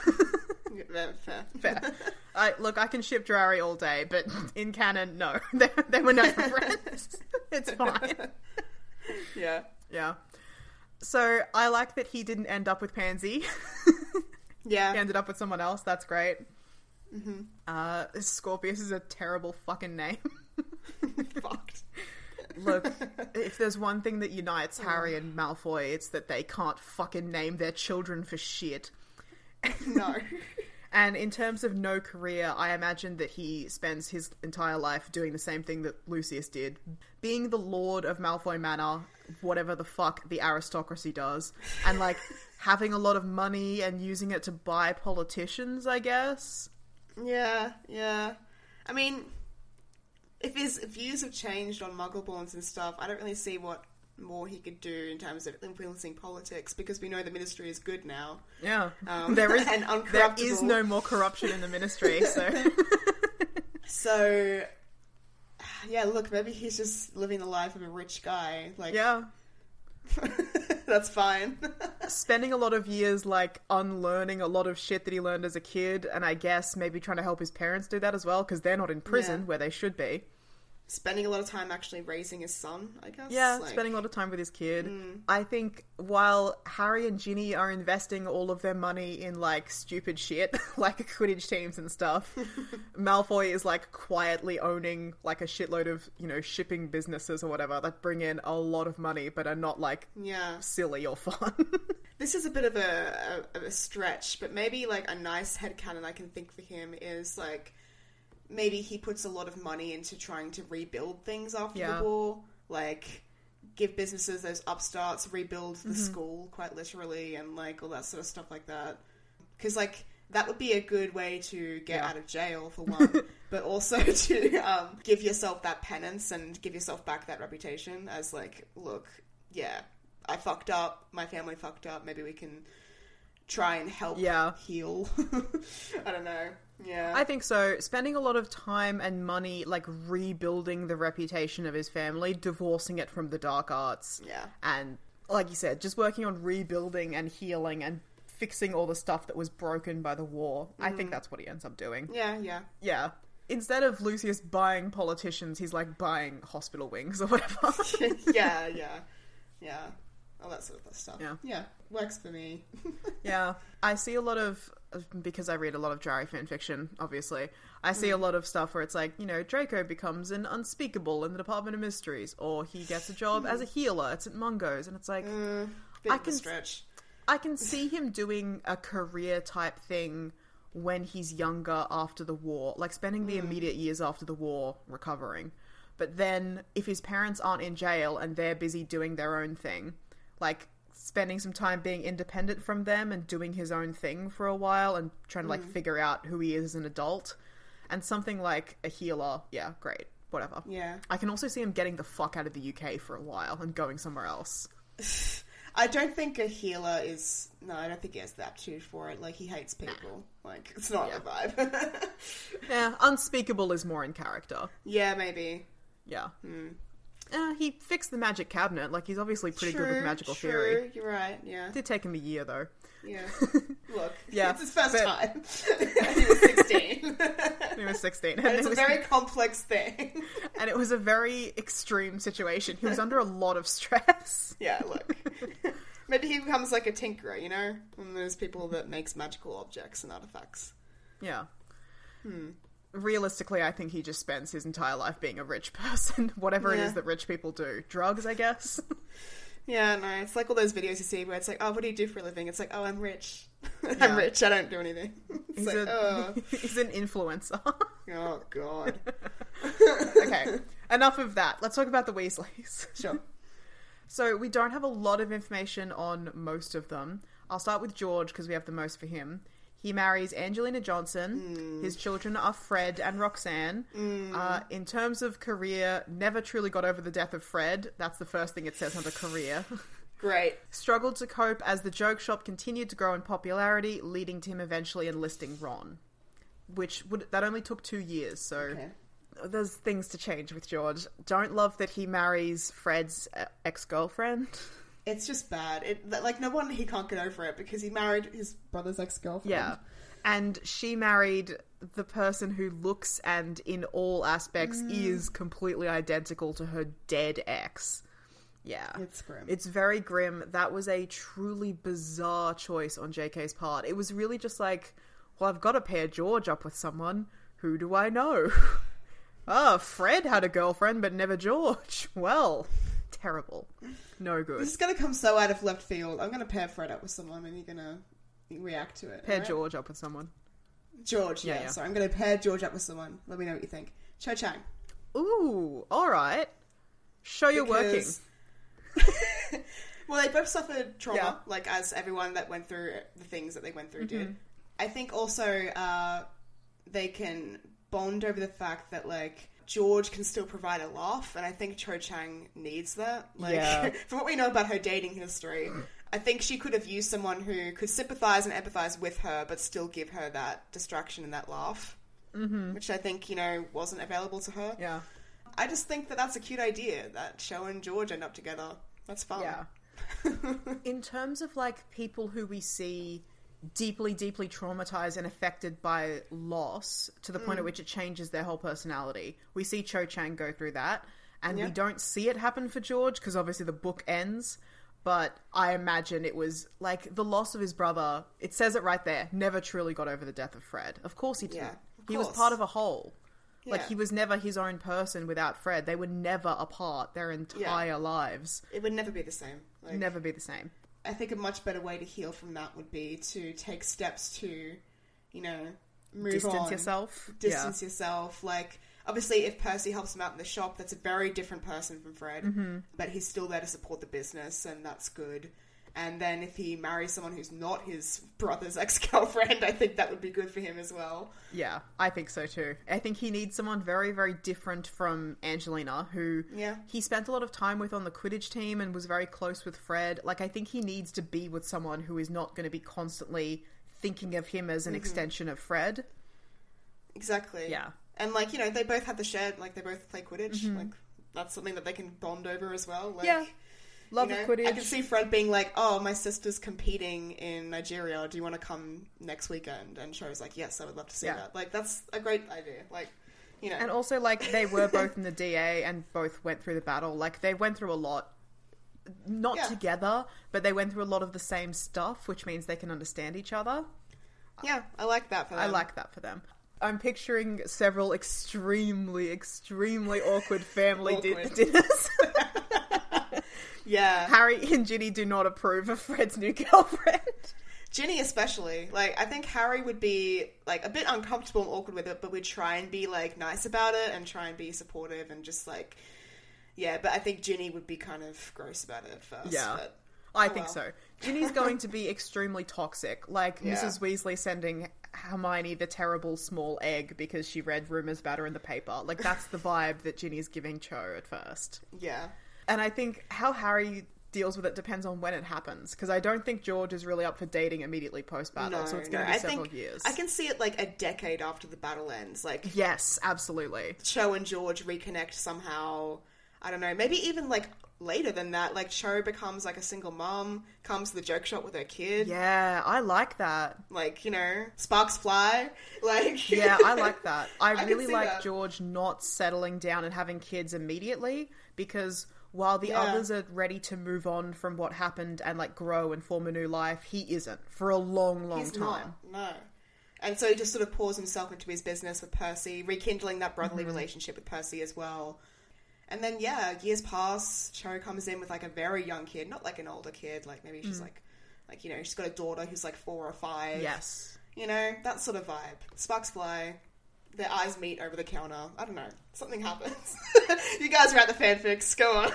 Fair. Look, I can ship Drarry all day, but in canon, no. They were never friends. It's fine. Yeah. Yeah. So, I like that he didn't end up with Pansy. Yeah. He ended up with someone else. That's great. Scorpius is a terrible fucking name. Fucked. Look, if there's one thing that unites Harry and Malfoy, it's that they can't fucking name their children for shit. No. And in terms of no career, I imagine that he spends his entire life doing the same thing that Lucius did. Being the Lord of Malfoy Manor, whatever the fuck the aristocracy does. And, like, having a lot of money and using it to buy politicians, I guess. Yeah. I mean, if his views have changed on Muggleborns and stuff, I don't really see what more he could do in terms of influencing politics, because we know the Ministry is good now. Yeah. There is no more corruption in the Ministry, so... So, yeah, look, maybe he's just living the life of a rich guy. Like, yeah. That's fine. Spending a lot of years, like, unlearning a lot of shit that he learned as a kid, and I guess maybe trying to help his parents do that as well, because they're not in prison where they should be. spending a lot of time actually raising his son, I guess. Yeah, spending a lot of time with his kid. I think while Harry and Ginny are investing all of their money in, like, stupid shit, like Quidditch teams and stuff, Malfoy is, like, quietly owning, like, a shitload of, you know, shipping businesses or whatever that bring in a lot of money but are not, like, silly or fun. This is a bit of a stretch, but maybe, like, a nice headcanon I can think for him is, like, maybe he puts a lot of money into trying to rebuild things after the war. Like, give businesses those upstarts, rebuild the school, quite literally, and, like, all that sort of stuff like that. Because, like, that would be a good way to get out of jail, for one. But also to give yourself that penance and give yourself back that reputation as, like, look, I fucked up, my family fucked up, maybe we can try and help heal. I don't know. Yeah. I think so. Spending a lot of time and money, like, rebuilding the reputation of his family, divorcing it from the dark arts. Yeah. And, like you said, just working on rebuilding and healing and fixing all the stuff that was broken by the war. I think that's what he ends up doing. Yeah. Yeah. Instead of Lucius buying politicians, he's, like, buying hospital wings or whatever. Yeah. All that sort of stuff. Yeah. Works for me. Yeah. I see a lot of, because I read a lot of Drarry fanfiction, obviously, I see a lot of stuff where it's like, you know, Draco becomes an unspeakable in the Department of Mysteries, or he gets a job as a healer at St. Mungo's, and it's like, I can see him doing a career type thing when he's younger after the war, like spending the immediate years after the war recovering. But then, if his parents aren't in jail and they're busy doing their own thing, like, spending some time being independent from them and doing his own thing for a while and trying to, like, figure out who he is as an adult. And something like a healer, yeah, great, whatever. Yeah. I can also see him getting the fuck out of the UK for a while and going somewhere else. I don't think a healer is... No, I don't think he has the aptitude for it. Like, he hates people. Like, it's not a vibe. Yeah, unspeakable is more in character. Yeah, maybe. Yeah. He fixed the magic cabinet. Like, he's obviously pretty good with magical theory. You're right, yeah. It did take him a year, though. Yeah. Look, yeah, it's his first time. He was 16. He was 16. And it's a very complex thing. And it was a very extreme situation. He was under a lot of stress. Yeah, look. Maybe he becomes like a tinkerer, you know? One of those people that makes magical objects and artifacts. Yeah. Realistically, I think he just spends his entire life being a rich person. Whatever it is that rich people do. Drugs, I guess. Yeah, no, it's like all those videos you see where it's like, oh, what do you do for a living? It's like, oh, I'm rich. I'm rich, I don't do anything. It's he's like, oh. He's an influencer. Oh, God. Okay, enough of that. Let's talk about the Weasleys. Sure. So, we don't have a lot of information on most of them. I'll start with George, because we have the most for him. He marries Angelina Johnson. His children are Fred and Roxanne. In terms of career, never truly got over the death of Fred. That's the first thing it says under career. Great. Struggled to cope as the joke shop continued to grow in popularity, leading to him eventually enlisting Ron. That only took 2 years, so there's things to change with George. Don't love that he marries Fred's ex-girlfriend. It's just bad. No wonder he can't get over it, because he married his brother's ex-girlfriend. Yeah. And she married the person who looks and in all aspects is completely identical to her dead ex. Yeah. It's grim. It's very grim. That was a truly bizarre choice on JK's part. It was really just like, well, I've got to pair George up with someone. Who do I know? Fred had a girlfriend, but never George. Well, terrible. No good. This is going to come so out of left field. I'm going to pair Fred up with someone and you're going to react to it. Pair George up with someone. George, yeah. Sorry, I'm going to pair George up with someone. Let me know what you think. Cho Chang. Ooh, alright. Show you're working. Well, they both suffered trauma, like as everyone that went through the things that they went through did. I think also they can bond over the fact that, like, George can still provide a laugh, and I think Cho Chang needs that. Like, from what we know about her dating history, I think she could have used someone who could sympathise and empathise with her, but still give her that distraction and that laugh, which I think, you know, wasn't available to her. Yeah. I just think that that's a cute idea, that Cho and George end up together. That's fun. Yeah. In terms of, like, people who we see deeply, deeply traumatized and affected by loss to the point at which it changes their whole personality. We see Cho Chang go through that, and we don't see it happen for George, because obviously the book ends, but I imagine it was, like, the loss of his brother, it says it right there, never truly got over the death of Fred. Of course he didn't. Yeah, he was part of a whole. Yeah. Like, he was never his own person without Fred. They were never apart their entire lives. It would never be the same. Like, Never be the same. I think a much better way to heal from that would be to take steps to, you know, move Distance on. yourself. Distance yourself. Like, obviously, if Percy helps him out in the shop, that's a very different person from Fred. But he's still there to support the business, and that's good. And then if he marries someone who's not his brother's ex-girlfriend, I think that would be good for him as well. Yeah, I think so too. I think he needs someone very, very different from Angelina, who he spent a lot of time with on the Quidditch team and was very close with Fred. Like, I think he needs to be with someone who is not going to be constantly thinking of him as an extension of Fred. Exactly. Yeah. And, like, you know, they both have the shared, like, they both play Quidditch. Like, that's something that they can bond over as well. Like, yeah. Love you know, Quidditch. I can see Fred being like, oh, my sister's competing in Nigeria. Do you want to come next weekend? And Cho's like, yes, I would love to see that. Like, that's a great idea. Like, you know. And also, like, they were both in the DA and both went through the battle. Like, they went through a lot. Not together, but they went through a lot of the same stuff, which means they can understand each other. Yeah, I like that for them. I like that for them. I'm picturing several extremely, extremely awkward family dinners. Yeah. Harry and Ginny do not approve of Fred's new girlfriend. Ginny especially. Like, I think Harry would be, like, a bit uncomfortable and awkward with it, but we'd try and be, like, nice about it and try and be supportive and just, like... Yeah, but I think Ginny would be kind of gross about it at first. Yeah. But, I think so. Ginny's going to be extremely toxic. Like, Mrs. Weasley sending Hermione the terrible small egg because she read rumours about her in the paper. Like, that's the vibe that Ginny's giving Cho at first. Yeah. And I think how Harry deals with it depends on when it happens, because I don't think George is really up for dating immediately post-battle, so it's going to be several years. I can see it, like, a decade after the battle ends. Like, yes, absolutely. Cho and George reconnect somehow. I don't know, maybe even, like, later than that. Like, Cho becomes, like, a single mom, comes to the joke shop with her kid. Yeah, I like that. Like, you know, sparks fly. Like... Yeah, I like that. I really like that. George not settling down and having kids immediately, because... While the others are ready to move on from what happened and, like, grow and form a new life, he isn't for a long, long time. No. And so he just sort of pours himself into his business with Percy, rekindling that brotherly relationship with Percy as well. And then, years pass. Cho comes in with, like, a very young kid, not, like, an older kid. Like, maybe she's, like, you know, she's got a daughter who's, like, 4 or 5. Yes. You know, that sort of vibe. Sparks fly. Their eyes meet over the counter. I don't know. Something happens. You guys write the fanfics. Go on.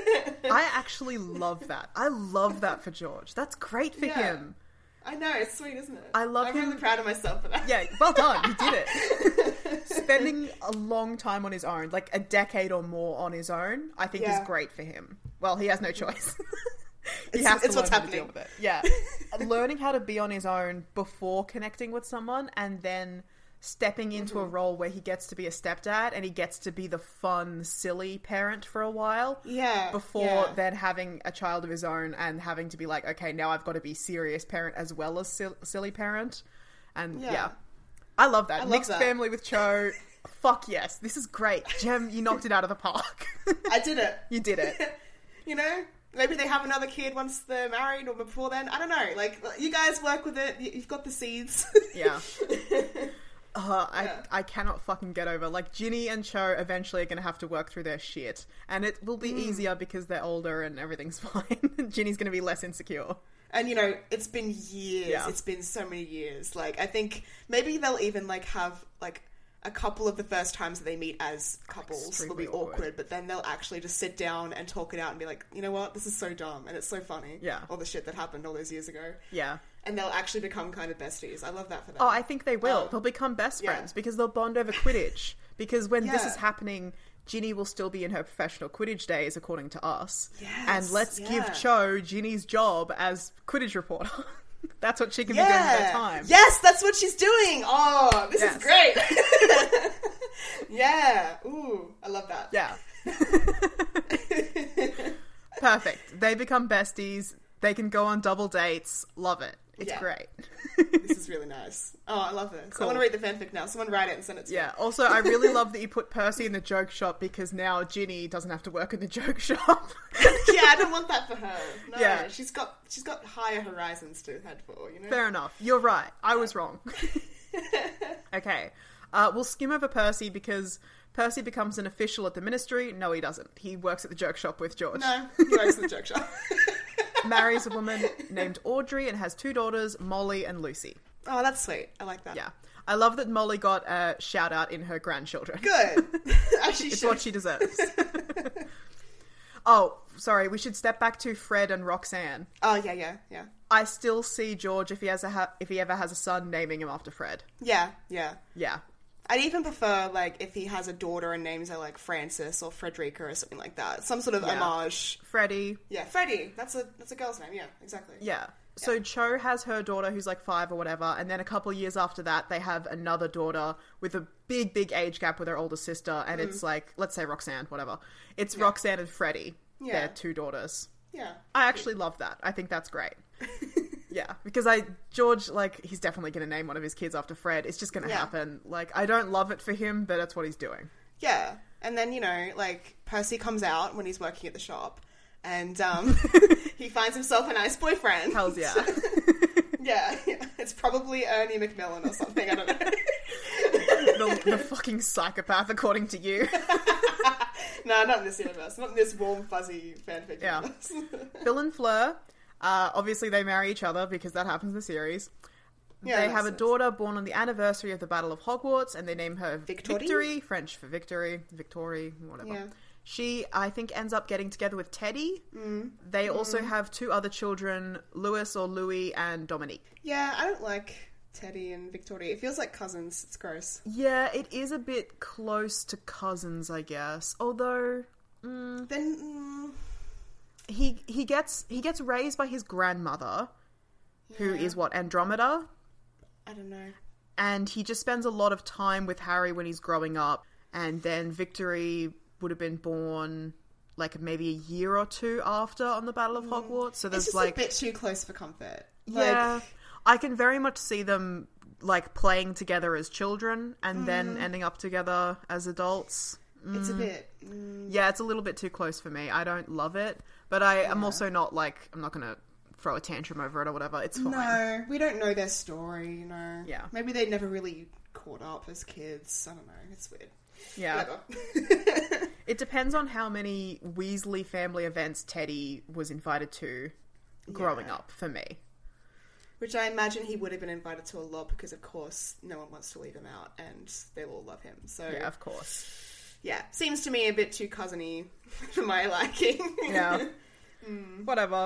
I actually love that. I love that for George. That's great for him. I know. It's sweet, isn't it? I'm really proud of myself for that. Yeah, well done. You did it. Spending a long time on his own, like a decade or more on his own, I think is great for him. Well, he has no choice. He has to learn what's how happening. to deal with it. Yeah. Learning how to be on his own before connecting with someone, and then... stepping into a role where he gets to be a stepdad and he gets to be the fun, silly parent for a while. Yeah. Before then having a child of his own and having to be like, okay, now I've got to be serious parent as well as silly parent. And I love that. Mixed family with Cho. Fuck yes. This is great. Jem, you knocked it out of the park. I did it. You did it. You know? Maybe they have another kid once they're married or before then. I don't know. Like, you guys work with it. You've got the seeds. Yeah. I cannot fucking get over. Like, Ginny and Cho eventually are going to have to work through their shit. And it will be easier because they're older and everything's fine. Ginny's going to be less insecure. And, you know, it's been years. Yeah. It's been so many years. Like, I think maybe they'll even, like, have, like, a couple of the first times that they meet as couples will be awkward, but then they'll actually just sit down and talk it out and be like, you know what? This is so dumb and it's so funny. Yeah. All the shit that happened all those years ago. Yeah. And they'll actually become kind of besties. I love that for them. Oh, I think they will. They'll become best friends because they'll bond over Quidditch. Because when this is happening, Ginny will still be in her professional Quidditch days, according to us. Yes, and let's give Cho Ginny's job as Quidditch reporter. That's what she can be doing with her time. Yes, that's what she's doing. Oh, this is great. Yeah. Ooh, I love that. Yeah. Perfect. They become besties. They can go on double dates. Love it. It's great. This is really nice. Oh, I love this. Cool. I want to read the fanfic now. Someone write it and send it to me. Yeah, also, I really love that you put Percy in the joke shop because now Ginny doesn't have to work in the joke shop. Yeah, I don't want that for her. No, yeah. She's got higher horizons to head for, you know? Fair enough. You're right. I was wrong. Okay. We'll skim over Percy because Percy becomes an official at the Ministry. No, he doesn't. He works at the joke shop with George. No, he works at the joke shop. Marries a woman named Audrey and has 2 daughters, Molly and Lucy. Oh, that's sweet. I like that. Yeah. I love that Molly got a shout out in her grandchildren. Good. It's what she deserves. Oh, sorry. We should step back to Fred and Roxanne. Oh, yeah. I still see George, if he ever has a son, naming him after Fred. Yeah. Yeah. I'd even prefer, like, if he has a daughter and names her, like, Frances or Frederica or something like that. Some sort of homage. Freddie. Yeah, Freddie. That's a girl's name. Yeah, exactly. Yeah. So Cho has her daughter who's like 5 or whatever, and then a couple years after that, they have another daughter with a big age gap with her older sister, and it's like, let's say Roxanne, whatever. It's Roxanne and Freddie. Yeah. They're 2 daughters. Yeah. I actually love that. I think that's great. Yeah, because George, like, he's definitely going to name one of his kids after Fred. It's just going to happen. Like, I don't love it for him, but that's what he's doing. Yeah. And then, you know, like, Percy comes out when he's working at the shop, and he finds himself a nice boyfriend. Hells yeah. Yeah. It's probably Ernie Macmillan or something, I don't know. the fucking psychopath, according to you. No, not in this universe. Not in this warm, fuzzy fanfic universe. Phil and Fleur, obviously they marry each other because that happens in the series. Yeah, they have a daughter born on the anniversary of the Battle of Hogwarts, and they name her Victory, French for victory, Victory, whatever. Yeah. She, I think, ends up getting together with Teddy. They also have 2 other children, Louis or Louis and Dominique. Yeah, I don't like Teddy and Victoria. It feels like cousins. It's gross. Yeah, it is a bit close to cousins, I guess. Although, he gets raised by his grandmother, who is what, Andromeda? I don't know. And he just spends a lot of time with Harry when he's growing up, and then Victory would have been born like maybe a year or 2 after on the Battle of Hogwarts. So there's it's just like a bit too close for comfort. Yeah, I can very much see them like playing together as children and then ending up together as adults. It's a bit... Yeah, it's a little bit too close for me. I don't love it, but I'm also not like, I'm not going to throw a tantrum over it or whatever. It's fine. No, we don't know their story, you know. Yeah. Maybe they never really caught up as kids. I don't know. It's weird. Yeah. It depends on how many Weasley family events Teddy was invited to growing up for me. Which I imagine he would have been invited to a lot because, of course, no one wants to leave him out and they all love him. So yeah, of course. Yeah, seems to me a bit too cousin-y for my liking. Yeah. Whatever.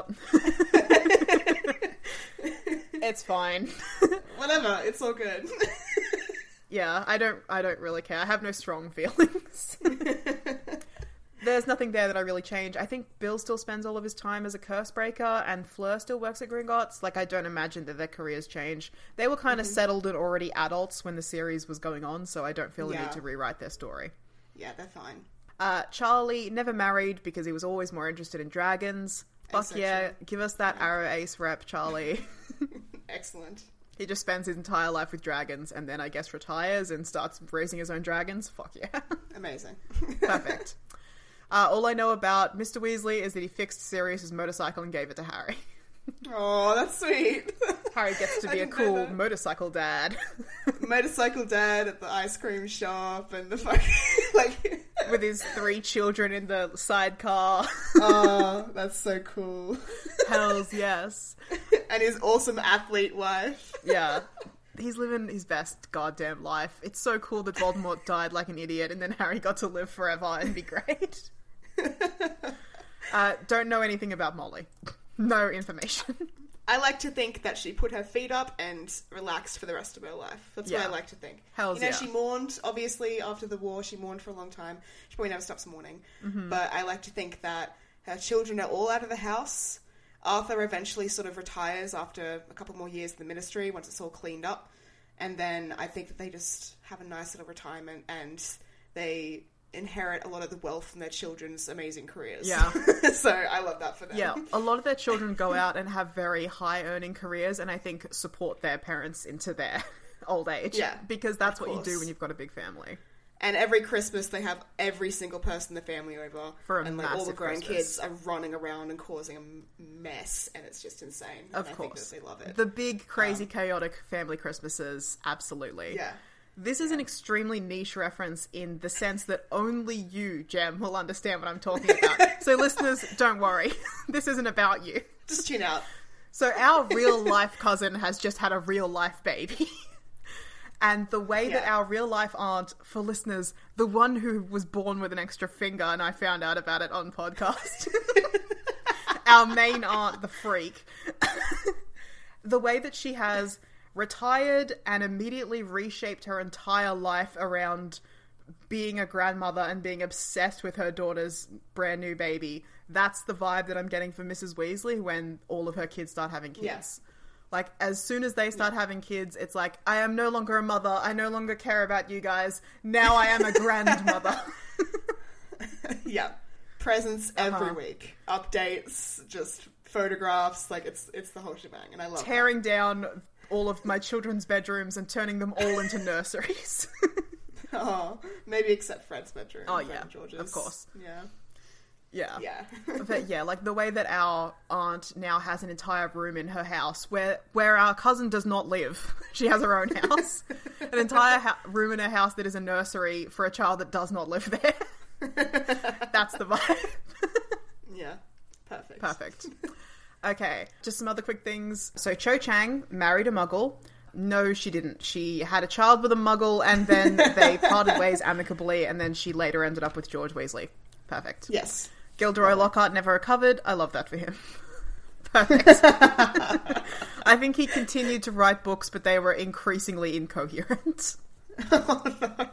It's fine. Whatever, it's all good. Yeah, I don't really care. I have no strong feelings. There's nothing there that I really change. I think Bill still spends all of his time as a curse breaker, and Fleur still works at Gringotts. Like, I don't imagine that their careers change. They were kind of settled and already adults when the series was going on, so I don't feel the need to rewrite their story. Yeah, they're fine. Charlie never married because he was always more interested in dragons. Fuck yeah, give us that Arrow Ace rep, Charlie. Excellent. He just spends his entire life with dragons and then I guess retires and starts raising his own dragons. Fuck yeah. Amazing. Perfect. All I know about Mr. Weasley is that he fixed Sirius's motorcycle and gave it to Harry. Oh, that's sweet. Harry gets to be a cool motorcycle dad. Motorcycle dad at the ice cream shop and the fucking, like... with his 3 children in the sidecar. Oh, that's so cool. Hells yes. And his awesome athlete wife. Yeah. He's living his best goddamn life. It's so cool that Voldemort died like an idiot and then Harry got to live forever and be great. Don't know anything about Molly. No information. I like to think that she put her feet up and relaxed for the rest of her life. That's what I like to think. Hells yeah. She mourned, obviously, after the war. She mourned for a long time. She probably never stops mourning. Mm-hmm. But I like to think that her children are all out of the house. Arthur eventually sort of retires after a couple more years in the Ministry, once it's all cleaned up. And then I think that they just have a nice little retirement and they inherit a lot of the wealth from their children's amazing careers. Yeah. So I love that for them. Yeah, a lot of their children go out and have very high-earning careers, and I think support their parents into their old age. Yeah, because that's what you course. do when you've got a big family. And every Christmas, they have every single person in the family over. For a and, like, all the massive grown Christmas. kids are running around and causing a mess, and it's just insane. Of and I course. think that they love it. The big, crazy, chaotic family Christmases, absolutely. Yeah. This is an extremely niche reference in the sense that only you, Jem, will understand what I'm talking about. So listeners, don't worry. This isn't about you. Just tune out. So our real-life cousin has just had a real-life baby. And the way that our real-life aunt, for listeners, the one who was born with an extra finger, and I found out about it on podcast, our main aunt, the freak, the way that she has retired and immediately reshaped her entire life around being a grandmother and being obsessed with her daughter's brand new baby, that's the vibe that I'm getting from Mrs. Weasley when all of her kids start having kids. Yeah. Like, as soon as they start having kids, it's like, I am no longer a mother. I no longer care about you guys. Now I am a grandmother. Yeah. Presents every week. Updates, just photographs. Like, it's the whole shebang. And I love Tearing down all of my children's bedrooms and turning them all into nurseries. that. Oh, maybe except Fred's bedroom. Oh, Fred yeah, and George's. of course. Yeah. Yeah. Yeah. But yeah, like the way that our aunt now has an entire room in her house where our cousin does not live. She has her own house. An entire room in her house that is a nursery for a child that does not live there. That's the vibe. Yeah. Perfect. Perfect. Okay, just some other quick things. So Cho Chang married a Muggle. No, she didn't. She had a child with a Muggle, and then they parted ways amicably, and then she later ended up with George Weasley. Perfect. Yes. Gilderoy Lockhart never recovered. I love that for him. Perfect. I think he continued to write books, but they were increasingly incoherent. Oh, no.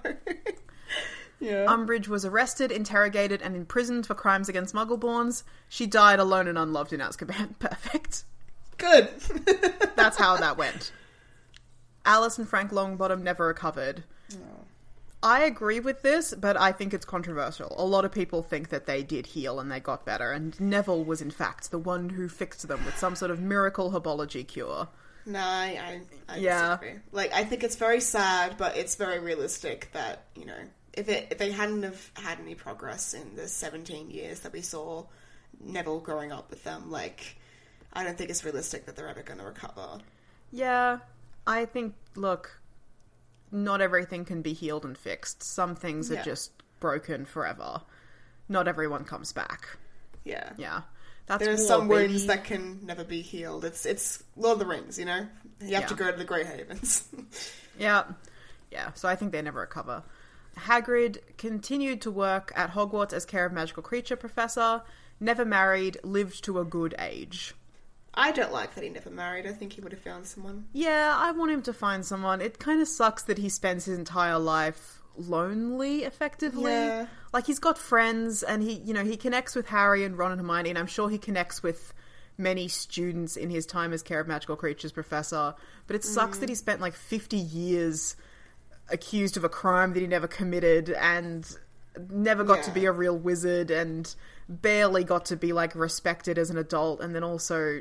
Yeah. Umbridge was arrested, interrogated, and imprisoned for crimes against Muggleborns. She died alone and unloved in Azkaban. Perfect. Good. That's how that went. Alice and Frank Longbottom never recovered. No. I agree with this, but I think it's controversial. A lot of people think that they did heal and they got better, and Neville was in fact the one who fixed them with some sort of miracle herbology cure. No, I Yeah. disagree. Like, I think it's very sad, but it's very realistic that, you know, if they hadn't have had any progress in the 17 years that we saw Neville growing up with them, like, I don't think it's realistic that they're ever going to recover. Yeah, I think, look, not everything can be healed and fixed. Some things are just broken forever. Not everyone comes back. Yeah. Yeah. That's There are war, some baby. wounds that can never be healed. It's Lord of the Rings, you know? You have to go to the Grey Havens. Yeah. Yeah, so I think they never recover. Hagrid continued to work at Hogwarts as Care of Magical Creature Professor, never married, lived to a good age. I don't like that he never married. I think he would have found someone. Yeah, I want him to find someone. It kind of sucks that he spends his entire life lonely, effectively. Yeah. Like, he's got friends, and he connects with Harry and Ron and Hermione, and I'm sure he connects with many students in his time as Care of Magical Creatures Professor. But it sucks that he spent, 50 years accused of a crime that he never committed, and never got to be a real wizard, and barely got to be, respected as an adult, and then also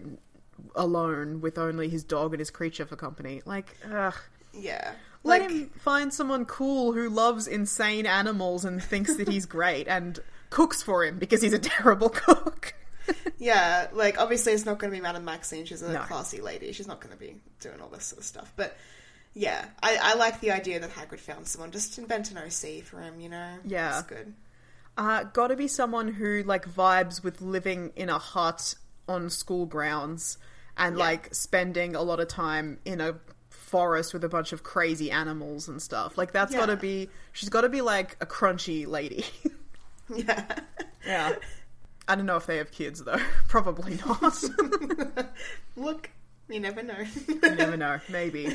alone with only his dog and his creature for company. Ugh. Yeah. Let him find someone cool who loves insane animals and thinks that he's great, and cooks for him because he's a terrible cook. Yeah, obviously it's not going to be Madame Maxine. She's a No. classy lady. She's not going to be doing all this sort of stuff. But, yeah, I like the idea that Hagrid found someone. Just invent an OC for him, you know? Yeah. It's good. Gotta be someone who, vibes with living in a hut on school grounds and, spending a lot of time in a forest with a bunch of crazy animals and stuff. That's gotta be... She's gotta be, a crunchy lady. Yeah. Yeah. I don't know if they have kids, though. Probably not. Look, you never know. You never know. Maybe.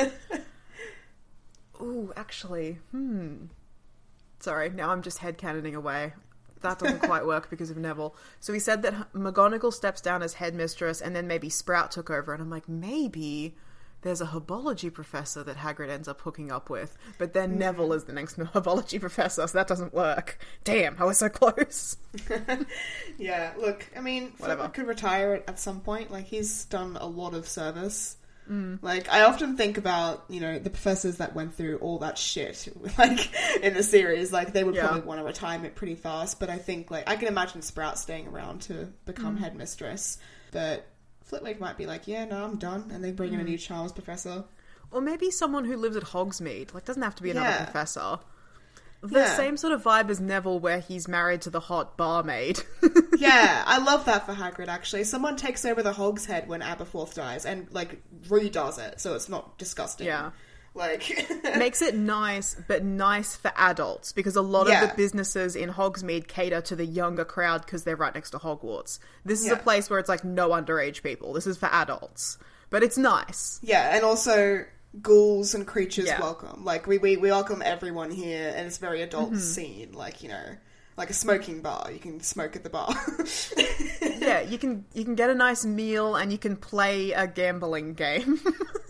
Ooh, actually, Sorry, now I'm just headcanoning away. That doesn't quite work because of Neville. So he said that McGonagall steps down as headmistress and then maybe Sprout took over. And I'm like, maybe there's a herbology professor that Hagrid ends up hooking up with, but then Neville is the next herbology professor, so that doesn't work. Damn, I was so close. Yeah, look, I mean, Flitwick could retire at some point. Like, he's done a lot of service. Like, I often think about, you know, the professors that went through all that shit, like, in the series. Like, they would probably want to retire pretty fast, but I think, like, I can imagine Sprout staying around to become headmistress, but Flitwick might be like, yeah, no, I'm done, and they bring in a new Charles professor. Or maybe someone who lives at Hogsmeade. Like, doesn't have to be another professor. The same sort of vibe as Neville, where he's married to the hot barmaid. Yeah, I love that for Hagrid, actually. Someone takes over the Hogshead when Aberforth dies and, like, redoes it, so it's not disgusting. Yeah. Like... Makes it nice, but nice for adults, because a lot of the businesses in Hogsmeade cater to the younger crowd because they're right next to Hogwarts. This is a place where it's, like, no underage people. This is for adults. But it's nice. Yeah, and also... ghouls and creatures welcome. Like, we welcome everyone here, and it's a very adult scene. Like, you know, like a smoking bar. You can smoke at the bar. Yeah, you can get a nice meal, and you can play a gambling game.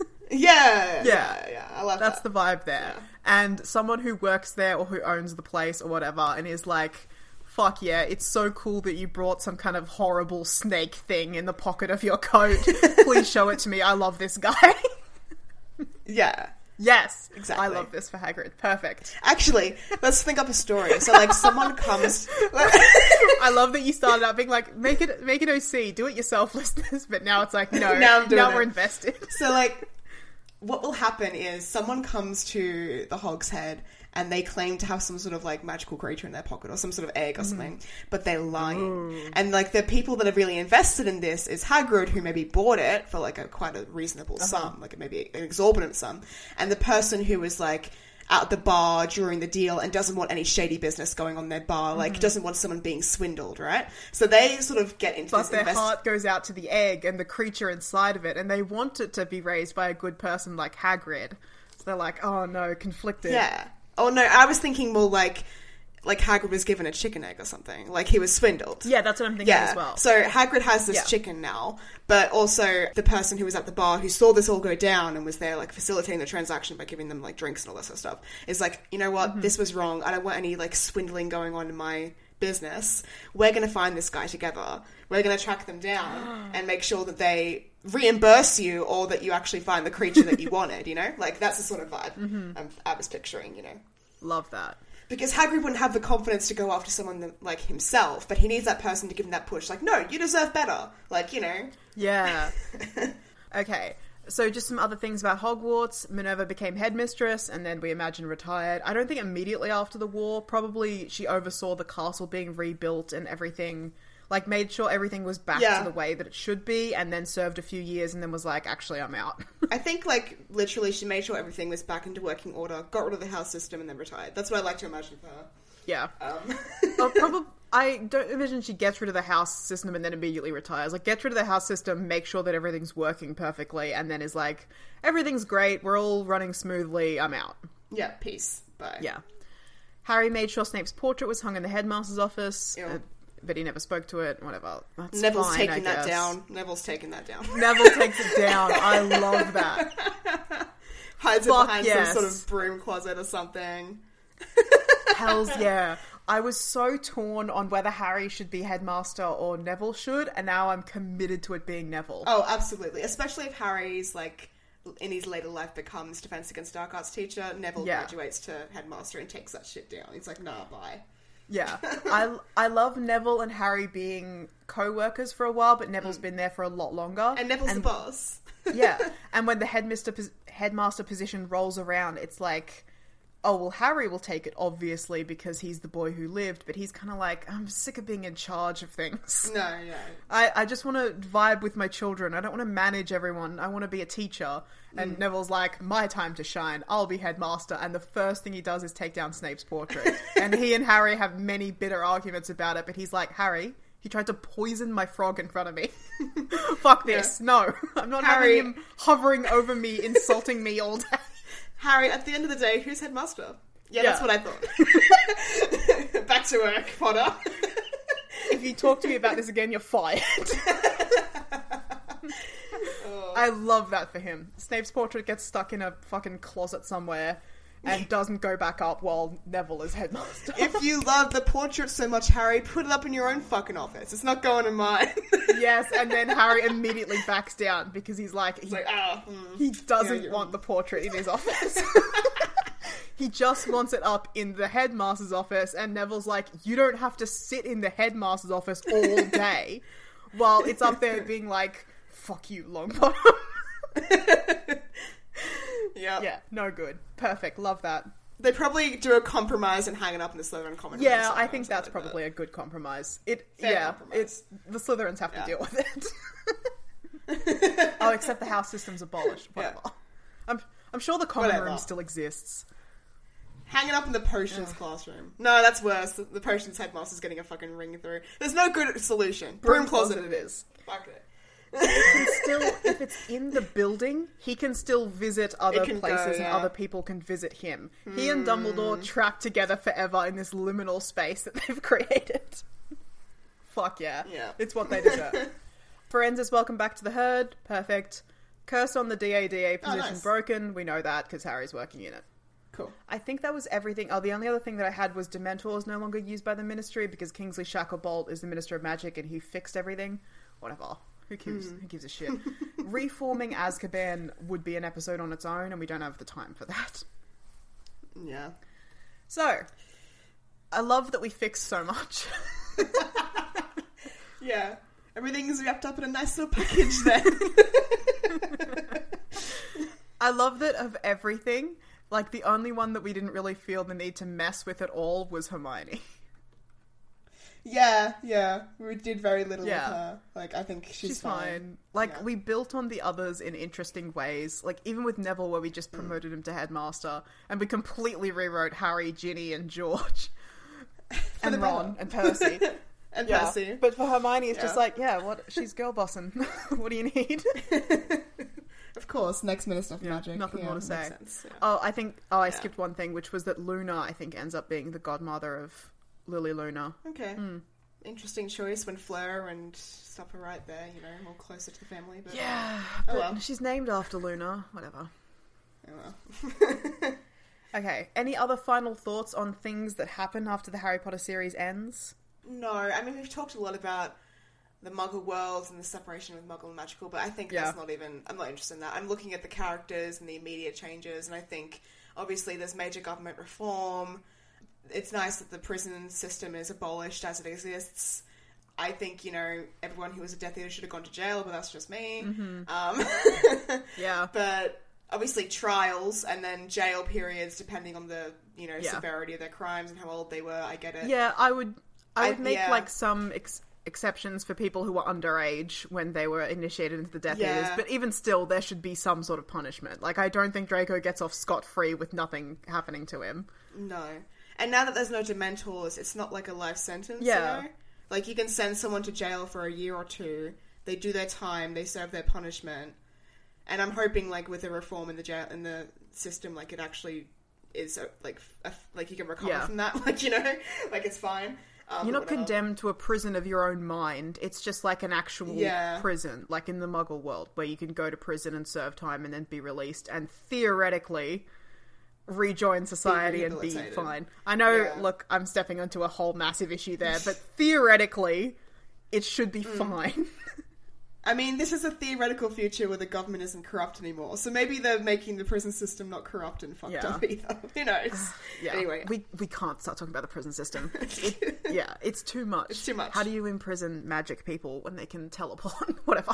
Yeah. I love That's that. the vibe there. Yeah. And someone who works there or who owns the place or whatever, and is like, fuck yeah, it's so cool that you brought some kind of horrible snake thing in the pocket of your coat. Please show it to me. I love this guy. Yeah. Yes. Exactly. I love this for Hagrid. Perfect. Actually, let's think up a story. So, like, someone comes... I love that you started out being like, make it OC, do it yourself, listeners. But now it's like, no, now we're invested. So, like, what will happen is someone comes to the Hogshead and they claim to have some sort of, like, magical creature in their pocket or some sort of egg or something, but they're lying. Ooh. And, like, the people that are really invested in this is Hagrid, who maybe bought it for, like, quite a reasonable sum, like maybe an exorbitant sum, and the person who was, like, at the bar during the deal and doesn't want any shady business going on in their bar, like, doesn't want someone being swindled, right? So they sort of get into this... But their heart goes out to the egg and the creature inside of it, and they want it to be raised by a good person like Hagrid. So they're like, oh no, conflicted. Yeah. Oh no, I was thinking more like Hagrid was given a chicken egg or something. Like, he was swindled. Yeah, that's what I'm thinking as well. So Hagrid has this chicken now, but also the person who was at the bar who saw this all go down and was there, like, facilitating the transaction by giving them, like, drinks and all that sort of stuff, is like, you know what, this was wrong. I don't want any, like, swindling going on in my business. We're going to find this guy together. We're going to track them down and make sure that they reimburse you or that you actually find the creature that you wanted, you know? Like, that's the sort of vibe I was picturing, you know? Love that. Because Hagrid wouldn't have the confidence to go after someone like himself, but he needs that person to give him that push. Like, no, you deserve better. Like, you know. Yeah. Okay. So just some other things about Hogwarts. Minerva became headmistress and then we imagine retired. I don't think immediately after the war. Probably she oversaw the castle being rebuilt and everything. Like, made sure everything was back to the way that it should be, and then served a few years and then was like, actually, I'm out. I think, like, literally she made sure everything was back into working order, got rid of the house system, and then retired. That's what I like to imagine for her. Yeah. I don't envision she gets rid of the house system and then immediately retires. Like, gets rid of the house system, make sure that everything's working perfectly, and then is like, everything's great, we're all running smoothly, I'm out. Yeah, peace. Bye. Yeah. Harry made sure Snape's portrait was hung in the headmaster's office. Ew. But he never spoke to it, whatever. That's Neville's fine, taking that down. Neville's taking that down. Neville takes it down. I love that. Hides it behind some sort of broom closet or something. Hells yeah. I was so torn on whether Harry should be headmaster or Neville should, and now I'm committed to it being Neville. Oh, absolutely. Especially if Harry's, like, in his later life becomes Defense Against Dark Arts teacher, Neville graduates to headmaster and takes that shit down. He's like, nah, bye. Yeah. I love Neville and Harry being co-workers for a while, but Neville's been there for a lot longer. And Neville's the boss. Yeah. And when the headmaster position rolls around, it's like, oh, well, Harry will take it, obviously, because he's the boy who lived, but he's kind of like, I'm sick of being in charge of things. No. I just want to vibe with my children. I don't want to manage everyone. I want to be a teacher. And Neville's like, my time to shine. I'll be headmaster. And the first thing he does is take down Snape's portrait. And he and Harry have many bitter arguments about it, but he's like, Harry, he tried to poison my frog in front of me. Fuck this. Yeah. No, I'm not having him hovering over me, insulting me all day. Harry, at the end of the day, who's headmaster? Yeah, that's what I thought. Back to work, Potter. If you talk to me about this again, you're fired. I love that for him. Snape's portrait gets stuck in a fucking closet somewhere and doesn't go back up while Neville is headmaster. If you love the portrait so much, Harry, put it up in your own fucking office. It's not going in mine. Yes, and then Harry immediately backs down because he's like, he doesn't want the portrait in his office. He just wants it up in the headmaster's office, and Neville's like, you don't have to sit in the headmaster's office all day while it's up there being like, fuck you, Longbottom. Yeah, no good. Perfect, love that. They probably do a compromise and hang it up in the Slytherin common room. Yeah, I think that's probably a good compromise. Compromise. The Slytherins have to deal with it. Oh, except the house system's abolished. Whatever. Yeah. I'm sure the common room still exists. Hang it up in the potions classroom. No, that's worse. The potions headmaster's getting a fucking ring through. There's no good solution. Broom closet it is. Fuck it. If it's in the building, he can still visit other places and other people can visit him. He and Dumbledore trapped together forever in this liminal space that they've created. Fuck yeah. It's what they deserve. Forensis, welcome back to the herd. Perfect. Curse on the DADA position broken. We know that because Harry's working in it. Cool. I think that was everything. Oh, the only other thing that I had was Dementor is no longer used by the Ministry because Kingsley Shacklebolt is the Minister of Magic and he fixed everything. Whatever. Who gives a shit? Reforming Azkaban would be an episode on its own, and we don't have the time for that. Yeah. So, I love that we fixed so much. Yeah. Everything's wrapped up in a nice little package then. I love that of everything, like, the only one that we didn't really feel the need to mess with at all was Hermione. Yeah. We did very little with her. Like, I think she's fine. Like, we built on the others in interesting ways. Like, even with Neville, where we just promoted him to headmaster, and we completely rewrote Harry, Ginny, and George. And Ron, and Percy. And Percy. But for Hermione, it's just like, what? She's girl bossing. What do you need? Of course, next Minister of Magic. Nothing more to say. Sense, I skipped one thing, which was that Luna, I think, ends up being the godmother of Lily Luna. Okay. Interesting choice when Fleur and stuff are right there, more closer to the family. But she's named after Luna. Whatever. Oh well. Okay. Any other final thoughts on things that happen after the Harry Potter series ends? No. I mean, we've talked a lot about the Muggle worlds and the separation of Muggle and magical, but I think that's not even... I'm not interested in that. I'm looking at the characters and the immediate changes, and I think, obviously, there's major government reform. It's nice that the prison system is abolished as it exists. I think, everyone who was a Death Eater should have gone to jail, but that's just me. Yeah. But obviously trials and then jail periods depending on the, severity of their crimes and how old they were. I get it. Yeah, I would make some exceptions for people who were underage when they were initiated into the Death Eaters, but even still, there should be some sort of punishment. Like, I don't think Draco gets off scot-free with nothing happening to him. No. And now that there's no Dementors, it's not like a life sentence, Yeah. Like, you can send someone to jail for a year or two, they do their time, they serve their punishment, and I'm hoping, like, with the reform in the jail, in the system, like, it actually is, like you can recover from that, like, like, it's fine. You're not condemned to a prison of your own mind. It's just like an actual prison, like in the Muggle world, where you can go to prison and serve time and then be released and theoretically rejoin society and be fine. I know, look, I'm stepping onto a whole massive issue there, but theoretically, it should be fine. I mean, this is a theoretical future where the government isn't corrupt anymore, so maybe they're making the prison system not corrupt and fucked up either. Who knows? Anyway. We can't start talking about the prison system. It's too much. It's too much. How do you imprison magic people when they can teleport? Whatever.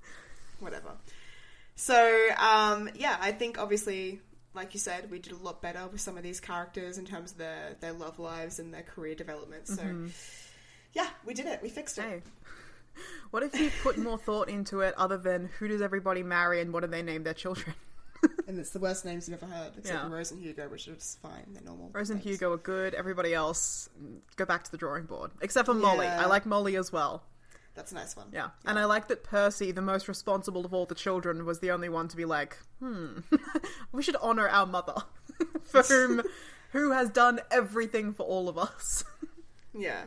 So, I think obviously, like you said, we did a lot better with some of these characters in terms of their love lives and their career development. So, we did it. We fixed it. Hey. What if you put more thought into it other than who does everybody marry and what do they name their children? And it's the worst names you've ever heard, except for Rose and Hugo, which is fine. They're normal. Rose and Hugo are good. Everybody else, go back to the drawing board. Except for Molly. I like Molly as well. That's a nice one. Yeah. And I like that Percy, the most responsible of all the children, was the only one to be like, we should honour our mother, who has done everything for all of us. Yeah.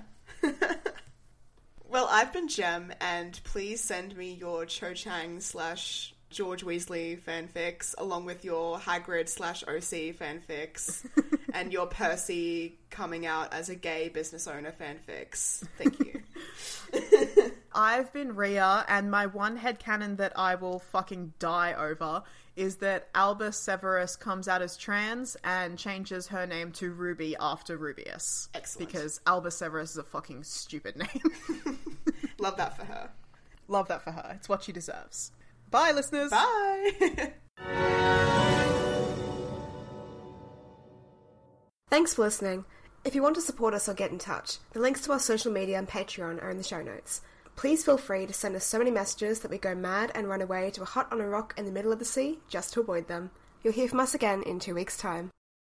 Well, I've been Jem, and please send me your Cho Chang / George Weasley fanfics, along with your Hagrid/OC fanfics, and your Percy coming out as a gay business owner fanfics. Thank you. I've been Rhea, and my one headcanon that I will fucking die over is that Albus Severus comes out as trans and changes her name to Ruby after Rubius. Excellent. Because Albus Severus is a fucking stupid name. Love that for her. Love that for her. It's what she deserves. Bye, listeners! Bye! Thanks for listening. If you want to support us or get in touch, the links to our social media and Patreon are in the show notes. Please feel free to send us so many messages that we go mad and run away to a hut on a rock in the middle of the sea just to avoid them. You'll hear from us again in 2 weeks' time.